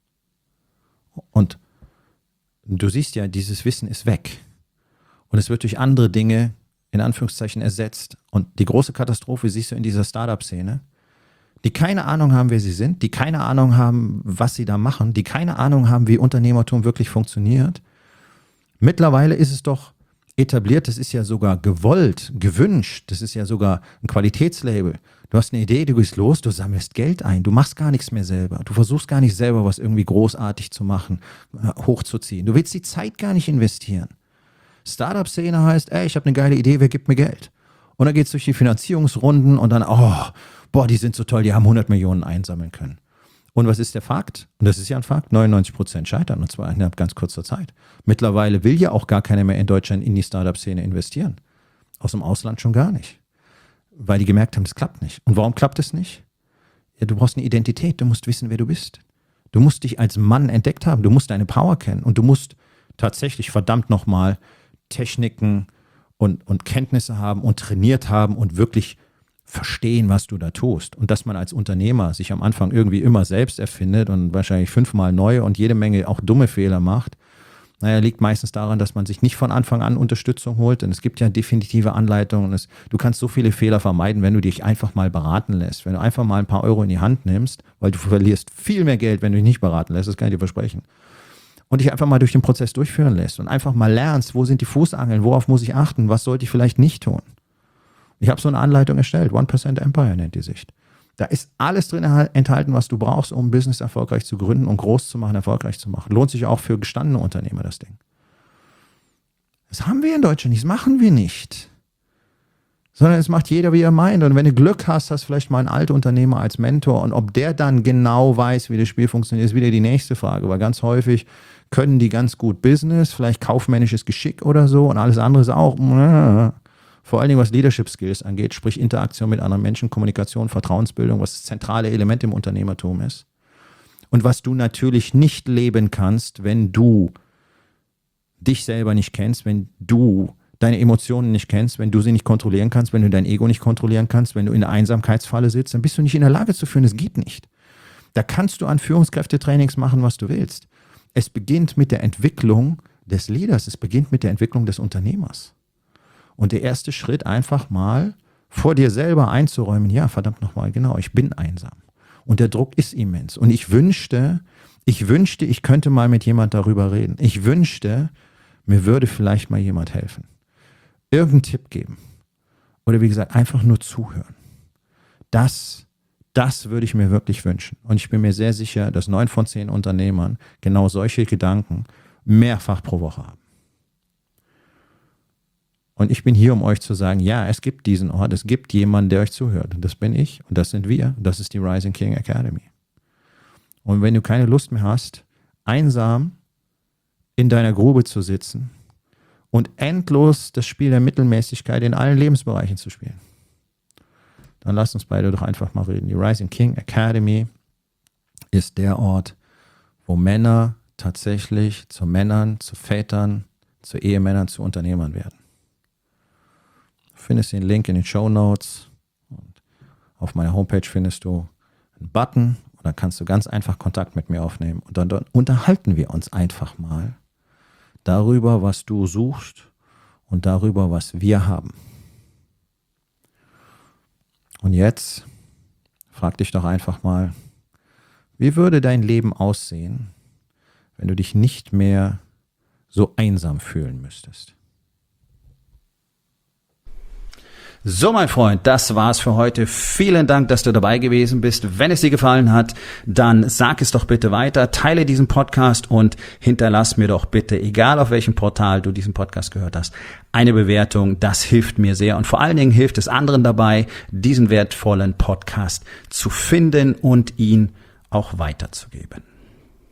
Und du siehst ja, dieses Wissen ist weg. Und es wird durch andere Dinge, in Anführungszeichen, ersetzt. Und die große Katastrophe siehst du in dieser Startup-Szene, die keine Ahnung haben, wer sie sind, die keine Ahnung haben, was sie da machen, die keine Ahnung haben, wie Unternehmertum wirklich funktioniert. Mittlerweile ist es doch etabliert, das ist ja sogar gewollt, gewünscht, das ist ja sogar ein Qualitätslabel. Du hast eine Idee, du gehst los, du sammelst Geld ein, du machst gar nichts mehr selber, du versuchst gar nicht selber was irgendwie großartig zu machen, hochzuziehen. Du willst die Zeit gar nicht investieren. Startup-Szene heißt, ich habe eine geile Idee, wer gibt mir Geld? Und dann geht es durch die Finanzierungsrunden und dann, die sind so toll, die haben 100 Millionen einsammeln können. Und was ist der Fakt? Und das ist ja ein Fakt, 99% scheitern, und zwar innerhalb ganz kurzer Zeit. Mittlerweile will ja auch gar keiner mehr in Deutschland in die Startup-Szene investieren. Aus dem Ausland schon gar nicht. Weil die gemerkt haben, das klappt nicht. Und warum klappt es nicht? Ja, du brauchst eine Identität, du musst wissen, wer du bist. Du musst dich als Mann entdeckt haben, du musst deine Power kennen und du musst tatsächlich verdammt nochmal Techniken und Kenntnisse haben und trainiert haben und wirklich verstehen, was du da tust. Und dass man als Unternehmer sich am Anfang irgendwie immer selbst erfindet und wahrscheinlich 5-mal neu und jede Menge auch dumme Fehler macht, liegt meistens daran, dass man sich nicht von Anfang an Unterstützung holt. Denn es gibt ja definitive Anleitungen. Du kannst so viele Fehler vermeiden, wenn du dich einfach mal beraten lässt. Wenn du einfach mal ein paar Euro in die Hand nimmst, weil du verlierst viel mehr Geld, wenn du dich nicht beraten lässt, das kann ich dir versprechen. Und dich einfach mal durch den Prozess durchführen lässt und einfach mal lernst, wo sind die Fußangeln, worauf muss ich achten, was sollte ich vielleicht nicht tun. Ich habe so eine Anleitung erstellt, 1% Empire nennt die sich. Da ist alles drin enthalten, was du brauchst, um ein Business erfolgreich zu gründen und groß zu machen, erfolgreich zu machen. Lohnt sich auch für gestandene Unternehmer, das Ding. Das haben wir in Deutschland nicht, das machen wir nicht. Sondern es macht jeder, wie er meint. Und wenn du Glück hast, hast du vielleicht mal einen Altunternehmer als Mentor. Und ob der dann genau weiß, wie das Spiel funktioniert, ist wieder die nächste Frage. Weil ganz häufig können die ganz gut Business, vielleicht kaufmännisches Geschick oder so. Und alles andere ist auch... Vor allen Dingen, was Leadership Skills angeht, sprich Interaktion mit anderen Menschen, Kommunikation, Vertrauensbildung, was das zentrale Element im Unternehmertum ist. Und was du natürlich nicht leben kannst, wenn du dich selber nicht kennst, wenn du deine Emotionen nicht kennst, wenn du sie nicht kontrollieren kannst, wenn du dein Ego nicht kontrollieren kannst, wenn du in der Einsamkeitsfalle sitzt, dann bist du nicht in der Lage zu führen. Das geht nicht. Da kannst du an Führungskräftetrainings machen, was du willst. Es beginnt mit der Entwicklung des Leaders, es beginnt mit der Entwicklung des Unternehmers. Und der erste Schritt einfach mal vor dir selber einzuräumen, ja, verdammt nochmal, genau, ich bin einsam. Und der Druck ist immens. Und ich wünschte, ich könnte mal mit jemand darüber reden. Ich wünschte, mir würde vielleicht mal jemand helfen. Irgendeinen Tipp geben. Oder wie gesagt, einfach nur zuhören. Das würde ich mir wirklich wünschen. Und ich bin mir sehr sicher, dass 9 von 10 Unternehmern genau solche Gedanken mehrfach pro Woche haben. Und ich bin hier, um euch zu sagen, ja, es gibt diesen Ort, es gibt jemanden, der euch zuhört. Und das bin ich und das sind wir. Das ist die Rising King Academy. Und wenn du keine Lust mehr hast, einsam in deiner Grube zu sitzen und endlos das Spiel der Mittelmäßigkeit in allen Lebensbereichen zu spielen, dann lasst uns beide doch einfach mal reden. Die Rising King Academy ist der Ort, wo Männer tatsächlich zu Männern, zu Vätern, zu Ehemännern, zu Unternehmern werden. Du findest den Link in den Shownotes und auf meiner Homepage findest du einen Button und da kannst du ganz einfach Kontakt mit mir aufnehmen und dann unterhalten wir uns einfach mal darüber, was du suchst und darüber, was wir haben. Und jetzt frag dich doch einfach mal, wie würde dein Leben aussehen, wenn du dich nicht mehr so einsam fühlen müsstest? So, mein Freund, das war's für heute. Vielen Dank, dass du dabei gewesen bist. Wenn es dir gefallen hat, dann sag es doch bitte weiter, teile diesen Podcast und hinterlass mir doch bitte, egal auf welchem Portal du diesen Podcast gehört hast, eine Bewertung. Das hilft mir sehr und vor allen Dingen hilft es anderen dabei, diesen wertvollen Podcast zu finden und ihn auch weiterzugeben.